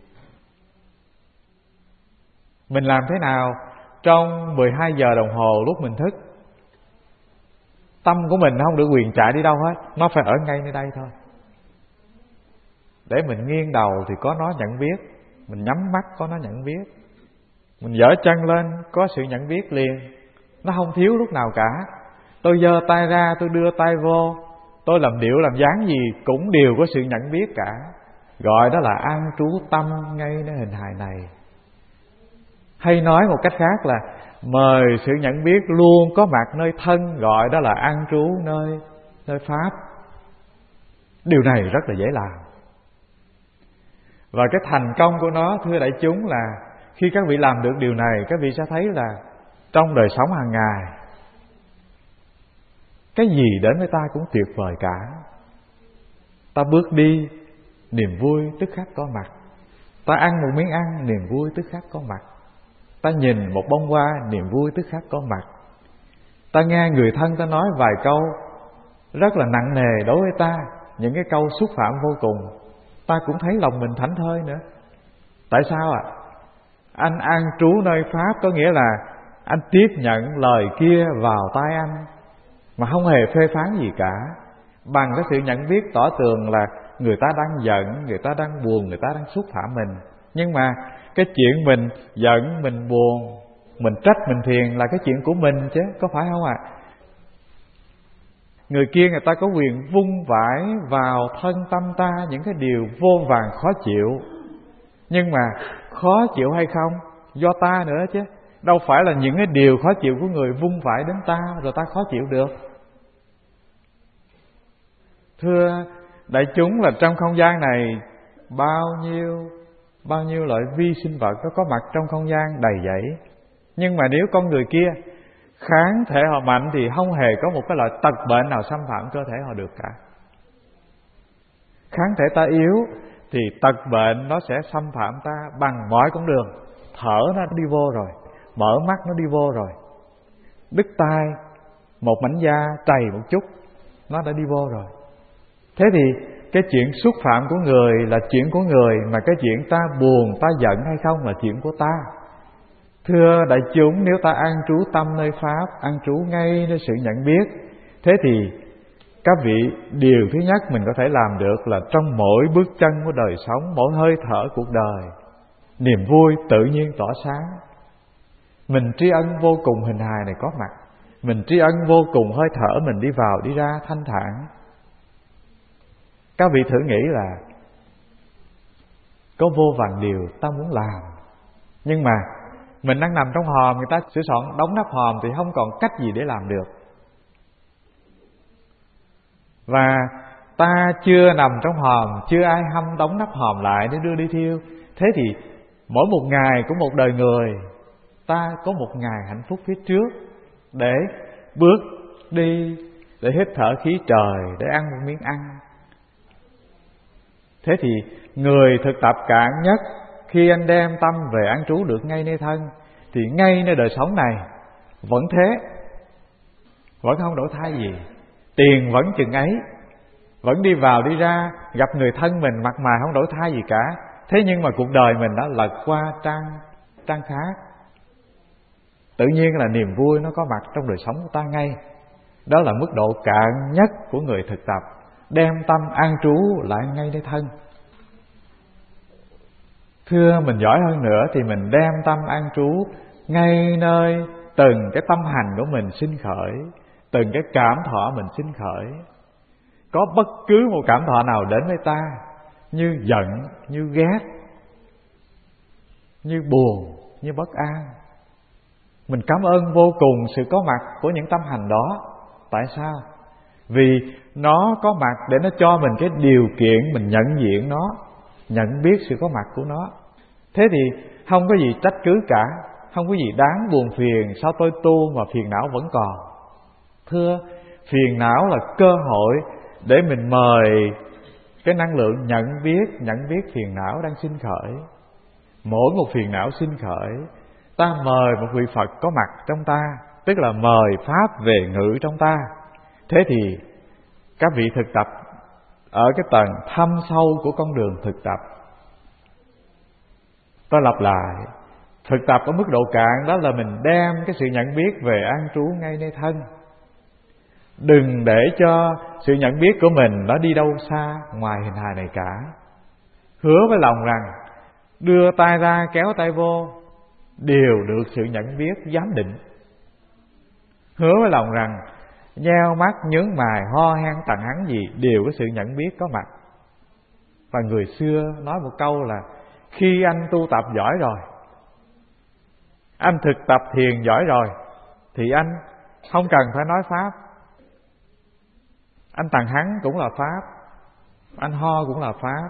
Mình làm thế nào trong 12 giờ đồng hồ lúc mình thức, tâm của mình không được quyền chạy đi đâu hết, nó phải ở ngay nơi đây thôi. Để mình nghiêng đầu thì có nó nhận biết, mình nhắm mắt có nó nhận biết, mình giở chân lên có sự nhận biết liền. Nó không thiếu lúc nào cả. Tôi giơ tay ra, tôi đưa tay vô, tôi làm điệu làm dáng gì cũng đều có sự nhận biết cả. Gọi đó là an trú tâm ngay nơi hình hài này. Hay nói một cách khác là mời sự nhận biết luôn có mặt nơi thân, gọi đó là an trú nơi pháp. Điều này rất là dễ làm. Và cái thành công của nó, thưa đại chúng, là khi các vị làm được điều này, các vị sẽ thấy là trong đời sống hàng ngày, cái gì đến với ta cũng tuyệt vời cả. Ta bước đi, niềm vui tức khắc có mặt. Ta ăn một miếng ăn, niềm vui tức khắc có mặt. Ta nhìn một bông hoa, niềm vui tức khắc có mặt. Ta nghe người thân ta nói vài câu rất là nặng nề đối với ta, những cái câu xúc phạm vô cùng, ta cũng thấy lòng mình thảnh thơi nữa. Tại sao ạ? Anh an trú nơi pháp, có nghĩa là anh tiếp nhận lời kia vào tai anh mà không hề phê phán gì cả, bằng cái sự nhận biết tỏ tường là người ta đang giận, người ta đang buồn, người ta đang xúc phạm mình. Nhưng mà cái chuyện mình giận, mình buồn, mình trách, mình phiền là cái chuyện của mình chứ, có phải không ạ? Người kia người ta có quyền vung vãi vào thân tâm ta những cái điều vô vàn khó chịu. Nhưng mà khó chịu hay không do ta nữa chứ, đâu phải là những cái điều khó chịu của người vung vãi đến ta rồi ta khó chịu được. Thưa đại chúng, là trong không gian này bao nhiêu loại vi sinh vật nó có mặt trong không gian đầy dẫy. Nhưng mà nếu con người kia kháng thể họ mạnh thì không hề có một cái loại tật bệnh nào xâm phạm cơ thể họ được cả. Kháng thể ta yếu thì tật bệnh nó sẽ xâm phạm ta bằng mọi con đường. Thở nó đi vô rồi, mở mắt nó đi vô rồi, đứt tai, một mảnh da trầy một chút nó đã đi vô rồi. Thế thì cái chuyện xúc phạm của người là chuyện của người, mà cái chuyện ta buồn, ta giận hay không là chuyện của ta. Thưa đại chúng, nếu ta an trú tâm nơi pháp, an trú ngay nơi sự nhận biết, thế thì các vị, điều thứ nhất mình có thể làm được là trong mỗi bước chân của đời sống, mỗi hơi thở cuộc đời, niềm vui tự nhiên tỏa sáng. Mình tri ân vô cùng hình hài này có mặt, mình tri ân vô cùng hơi thở mình đi vào đi ra thanh thản. Các vị thử nghĩ là có vô vàn điều ta muốn làm, nhưng mà mình đang nằm trong hòm, người ta sửa soạn đóng nắp hòm thì không còn cách gì để làm được. Và ta chưa nằm trong hòm, chưa ai hâm đóng nắp hòm lại để đưa đi thiêu. Thế thì mỗi một ngày của một đời người, ta có một ngày hạnh phúc phía trước để bước đi, để hít thở khí trời, để ăn một miếng ăn. Thế thì người thực tập cạn nhất, khi anh đem tâm về an trú được ngay nơi thân, thì ngay nơi đời sống này vẫn thế, vẫn không đổi thay gì, tiền vẫn chừng ấy, vẫn đi vào đi ra, gặp người thân mình mặt mày không đổi thay gì cả. Thế nhưng mà cuộc đời mình đã lật qua trang khác. Tự nhiên là niềm vui nó có mặt trong đời sống của ta ngay. Đó là mức độ cạn nhất của người thực tập, đem tâm an trú lại ngay nơi thân. Thưa, mình giỏi hơn nữa thì mình đem tâm an trú ngay nơi từng cái tâm hành của mình sinh khởi, từng cái cảm thọ mình sinh khởi. Có bất cứ một cảm thọ nào đến với ta, như giận, như ghét, như buồn, như bất an, mình cảm ơn vô cùng sự có mặt của những tâm hành đó. Tại sao? Vì nó có mặt để nó cho mình cái điều kiện mình nhận diện nó, nhận biết sự có mặt của nó. Thế thì không có gì trách cứ cả, không có gì đáng buồn phiền. Sao tôi tu mà phiền não vẫn còn? Thưa, phiền não là cơ hội để mình mời cái năng lượng nhận biết phiền não đang sinh khởi. Mỗi một phiền não sinh khởi, ta mời một vị Phật có mặt trong ta, tức là mời Pháp về ngự trong ta. Thế thì các vị thực tập ở cái tầng thâm sâu của con đường thực tập, tôi lặp lại, thực tập ở mức độ cạn đó là mình đem cái sự nhận biết về an trú ngay nơi thân. Đừng để cho sự nhận biết của mình nó đi đâu xa ngoài hình hài này cả. Hứa với lòng rằng đưa tay ra kéo tay vô đều được sự nhận biết giám định. Hứa với lòng rằng nheo mắt nhướng mày ho hen tằng hắng gì đều có sự nhận biết có mặt. Và người xưa nói một câu là khi anh tu tập giỏi rồi, anh thực tập thiền giỏi rồi, thì anh không cần phải nói Pháp. Anh tằng hắng cũng là Pháp, anh ho cũng là Pháp.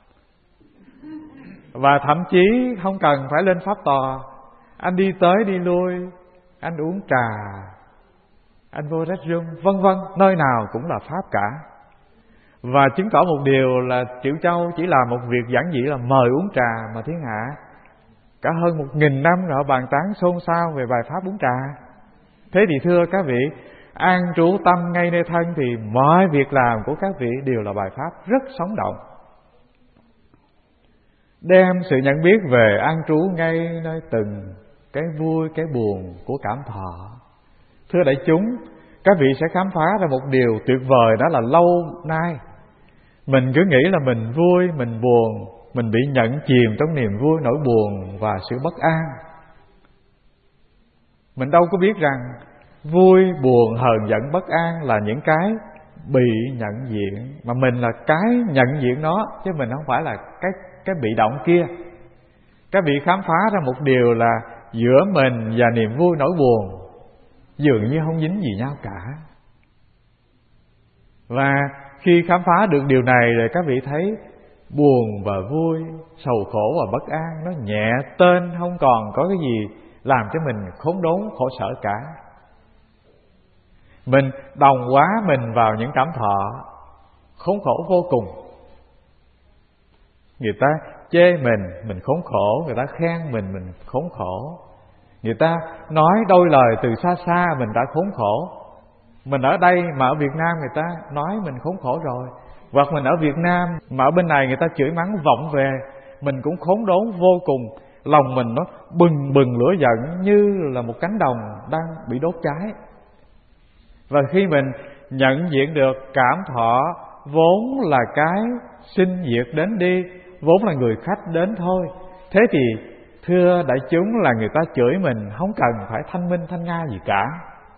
Và thậm chí không cần phải lên Pháp tòa, anh đi tới đi lui, anh uống trà, anh vô restroom, vân vân, nơi nào cũng là Pháp cả. Và chứng tỏ một điều là Triệu Châu chỉ làm một việc giản dị là mời uống trà, mà thiên hạ cả hơn 1000 năm rồi họ bàn tán xôn xao về bài pháp uống trà. Thế thì thưa các vị, an trú tâm ngay nơi thân thì mọi việc làm của các vị đều là bài pháp rất sống động. Đem sự nhận biết về an trú ngay nơi từng cái vui, cái buồn của cảm thọ. Thưa đại chúng, các vị sẽ khám phá ra một điều tuyệt vời, đó là lâu nay mình cứ nghĩ là mình vui, mình buồn, mình bị nhận chìm trong niềm vui, nỗi buồn và sự bất an. Mình đâu có biết rằng vui, buồn, hờn giận, bất an là những cái bị nhận diện, mà mình là cái nhận diện nó, chứ mình không phải là cái bị động kia. Các vị khám phá ra một điều là giữa mình và niềm vui, nỗi buồn dường như không dính gì nhau cả. Và khi khám phá được điều này rồi, các vị thấy buồn và vui, sầu khổ và bất an nó nhẹ tên, không còn có cái gì làm cho mình khốn đốn khổ sở cả. Mình đồng hóa mình vào những cảm thọ khốn khổ vô cùng. Người ta chê mình khốn khổ, người ta khen mình khốn khổ. Người ta nói đôi lời từ xa xa mình đã khốn khổ. Mình ở đây mà ở Việt Nam người ta nói mình khốn khổ rồi. Hoặc mình ở Việt Nam mà ở bên này người ta chửi mắng vọng về, mình cũng khốn đốn vô cùng. Lòng mình nó bừng bừng lửa giận như là một cánh đồng đang bị đốt cháy. Và khi mình nhận diện được cảm thọ vốn là cái sinh diệt đến đi, vốn là người khách đến thôi, thế thì thưa đại chúng là người ta chửi mình không cần phải thanh minh thanh nga gì cả.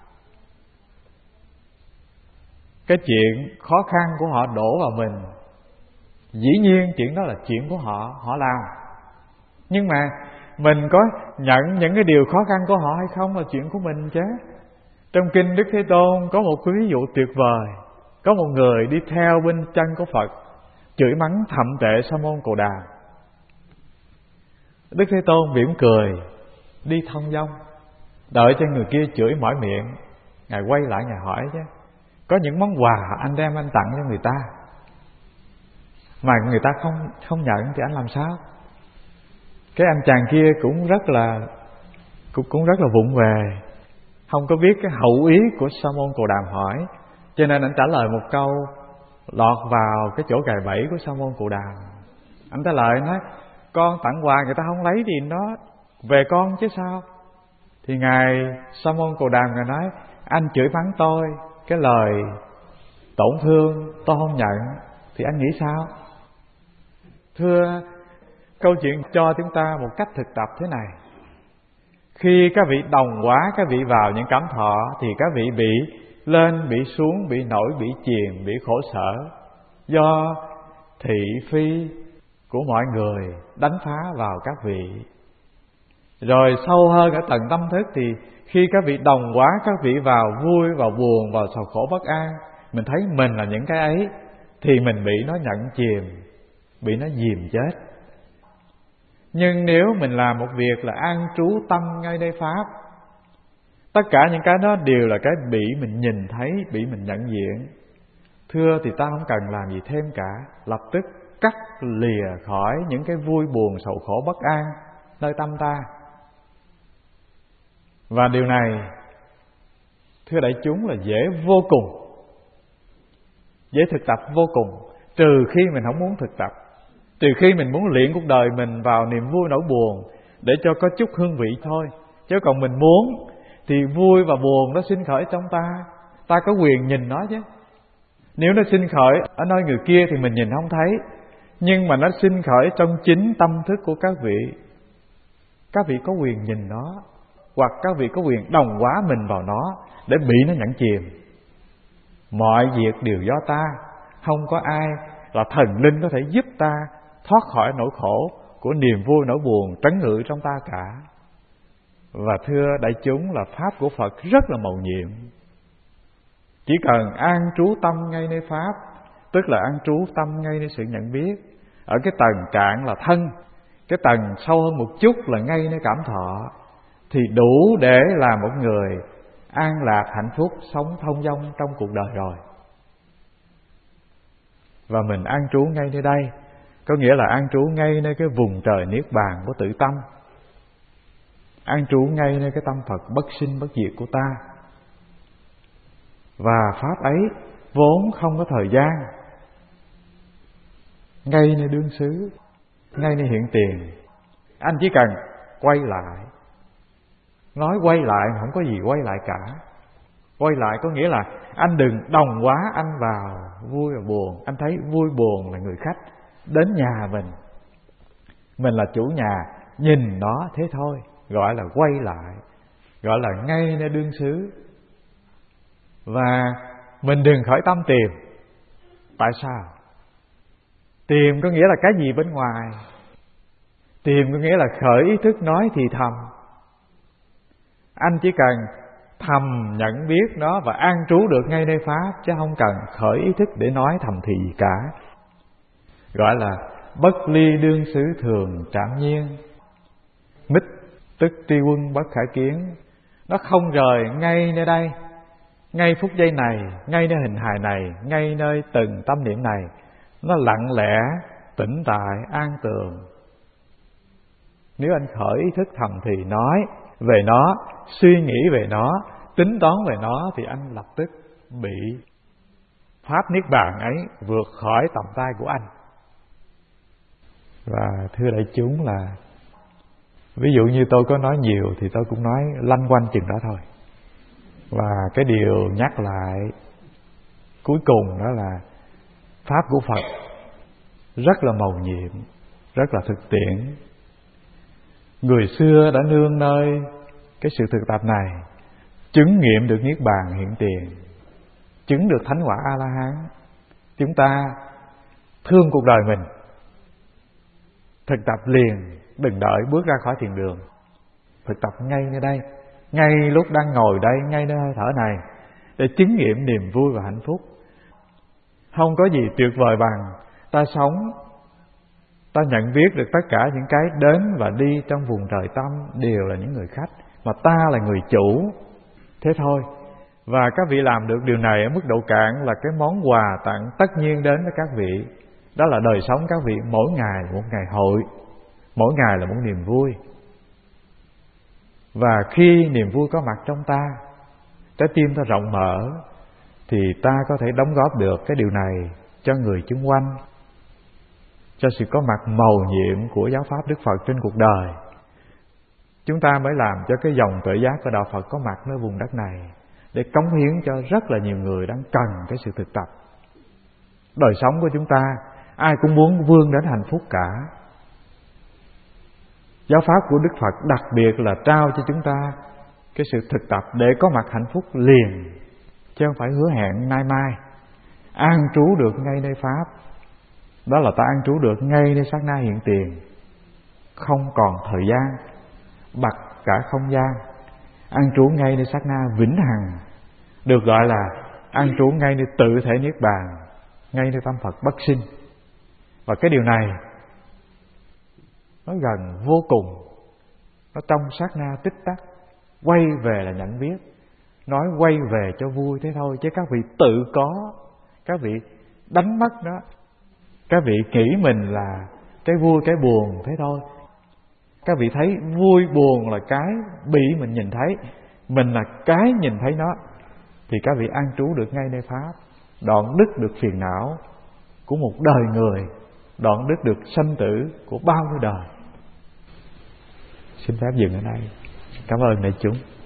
Cái chuyện khó khăn của họ đổ vào mình, dĩ nhiên chuyện đó là chuyện của họ, họ làm. Nhưng mà mình có nhận những cái điều khó khăn của họ hay không là chuyện của mình chứ. Trong kinh Đức Thế Tôn có một cái ví dụ tuyệt vời. Có một người đi theo bên chân của Phật, chửi mắng thậm tệ Sa môn Cồ Đàm. Đức Thế Tôn mỉm cười, đi thông dong, đợi cho người kia chửi mỏi miệng. Ngài quay lại Ngài hỏi chứ, có những món quà anh đem anh tặng cho người ta mà người ta không nhận thì anh làm sao? Cái anh chàng kia cũng rất là vụng về, không có biết cái hậu ý của Sa môn Cồ Đàm hỏi, cho nên anh trả lời một câu lọt vào cái chỗ gài bẫy của Sa môn Cù Đàm. Anh ta lại nói: con tặng quà người ta không lấy thì nó về con chứ sao. Thì ngài Sa môn Cù Đàm ngài nói: anh chửi mắng tôi cái lời tổn thương, tôi không nhận, thì anh nghĩ sao? Thưa, câu chuyện cho chúng ta một cách thực tập thế này. Khi các vị đồng hóa các vị vào những cảm thọ, thì các vị bị lên, bị xuống, bị nổi, bị chìm, bị khổ sở, do thị phi của mọi người đánh phá vào các vị. Rồi sâu hơn ở tầng tâm thức, thì khi các vị đồng hóa các vị vào vui, vào buồn, vào sầu khổ bất an, mình thấy mình là những cái ấy, thì mình bị nó nhận chìm, bị nó dìm chết. Nhưng nếu mình làm một việc là an trú tâm ngay nơi Pháp, tất cả những cái đó đều là cái bị mình nhìn thấy, bị mình nhận diện. Thưa, thì ta không cần làm gì thêm cả, lập tức cắt lìa khỏi những cái vui buồn sầu khổ bất an nơi tâm ta. Và điều này, thưa đại chúng, là dễ vô cùng, dễ thực tập vô cùng, trừ khi mình không muốn thực tập, trừ khi mình muốn luyện cuộc đời mình vào niềm vui nỗi buồn để cho có chút hương vị thôi. Chứ còn mình muốn thì vui và buồn nó sinh khởi trong ta, ta có quyền nhìn nó chứ. Nếu nó sinh khởi ở nơi người kia thì mình nhìn không thấy, nhưng mà nó sinh khởi trong chính tâm thức của các vị. Các vị có quyền nhìn nó, hoặc các vị có quyền đồng hóa mình vào nó để bị nó nhẫn chìm. Mọi việc đều do ta, không có ai là thần linh có thể giúp ta thoát khỏi nỗi khổ của niềm vui nỗi buồn trấn ngự trong ta cả. Và thưa đại chúng, là pháp của Phật rất là mầu nhiệm. Chỉ cần an trú tâm ngay nơi Pháp, tức là an trú tâm ngay nơi sự nhận biết, ở cái tầng cạn là thân, cái tầng sâu hơn một chút là ngay nơi cảm thọ, thì đủ để làm một người an lạc hạnh phúc, sống thông dong trong cuộc đời rồi. Và mình an trú ngay nơi đây, có nghĩa là an trú ngay nơi cái vùng trời niết bàn của tự tâm, an trú ngay nơi cái tâm Phật bất sinh bất diệt của ta. Và pháp ấy vốn không có thời gian, ngay nơi đương xứ, ngay nơi hiện tiền. Anh chỉ cần quay lại. Nói quay lại mà không có gì quay lại cả. Quay lại có nghĩa là anh đừng đồng hóa anh vào vui và buồn. Anh thấy vui buồn là người khách đến nhà mình là chủ nhà, nhìn nó thế thôi, gọi là quay lại, gọi là ngay nơi đương xứ. Và mình đừng khởi tâm tìm. Tại sao? Tìm có nghĩa là cái gì bên ngoài. Tìm có nghĩa là khởi ý thức nói thì thầm. Anh chỉ cần thầm nhận biết nó và an trú được ngay nơi Pháp, chứ không cần khởi ý thức để nói thầm thì gì cả. Gọi là bất ly đương xứ thường trảm nhiên, mít tức tri quân bất khả kiến. Nó không rời ngay nơi đây, ngay phút giây này, ngay nơi hình hài này, ngay nơi từng tâm niệm này. Nó lặng lẽ, tĩnh tại, an tường. Nếu anh khởi ý thức thầm thì nói về nó, suy nghĩ về nó, tính toán về nó, thì anh lập tức bị pháp niết bàn ấy vượt khỏi tầm tay của anh. Và thưa đại chúng, là ví dụ như tôi có nói nhiều thì tôi cũng nói lanh quanh chừng đó thôi. Và cái điều nhắc lại cuối cùng đó là pháp của Phật rất là mầu nhiệm, rất là thực tiễn. Người xưa đã nương nơi cái sự thực tập này, chứng nghiệm được niết bàn hiện tiền, chứng được thánh quả A-la-hán. Chúng ta thương cuộc đời mình, thực tập liền, đừng đợi bước ra khỏi thiền đường. Thực tập ngay nơi đây, ngay lúc đang ngồi đây, ngay nơi hơi thở này, để chứng nghiệm niềm vui và hạnh phúc. Không có gì tuyệt vời bằng ta sống, ta nhận biết được tất cả những cái đến và đi trong vùng trời tâm đều là những người khách, mà ta là người chủ. Thế thôi. Và các vị làm được điều này ở mức độ cạn là cái món quà tặng tất nhiên đến với các vị. Đó là đời sống các vị mỗi ngày là một ngày hội, mỗi ngày là một niềm vui. Và khi niềm vui có mặt trong ta, trái tim ta rộng mở, thì ta có thể đóng góp được cái điều này cho người chung quanh, cho sự có mặt mầu nhiệm của giáo pháp Đức Phật trên cuộc đời. Chúng ta mới làm cho cái dòng tuệ giác của đạo Phật có mặt nơi vùng đất này, để cống hiến cho rất là nhiều người đang cần cái sự thực tập. Đời sống của chúng ta ai cũng muốn vươn đến hạnh phúc cả. Giáo pháp của Đức Phật đặc biệt là trao cho chúng ta cái sự thực tập để có mặt hạnh phúc liền, chứ không phải hứa hẹn nay mai. An trú được ngay nơi pháp, đó là ta an trú được ngay nơi sát na hiện tiền, không còn thời gian, bặt cả không gian. An trú ngay nơi sát na vĩnh hằng, được gọi là an trú ngay nơi tự thể niết bàn, ngay nơi tâm Phật bất sinh. Và cái điều này nó gần vô cùng, nó trong sát na tích tắc. Quay về là nhận biết, nói quay về cho vui thế thôi, chứ các vị tự có, các vị đánh mất nó. Các vị nghĩ mình là cái vui cái buồn thế thôi. Các vị thấy vui buồn là cái bị mình nhìn thấy, mình là cái nhìn thấy nó, thì các vị an trú được ngay nơi pháp, đoạn đứt được phiền não của một đời người, đoạn đứt được sanh tử của bao nhiêu đời. Xin phép dừng ở đây. Cảm ơn đại chúng.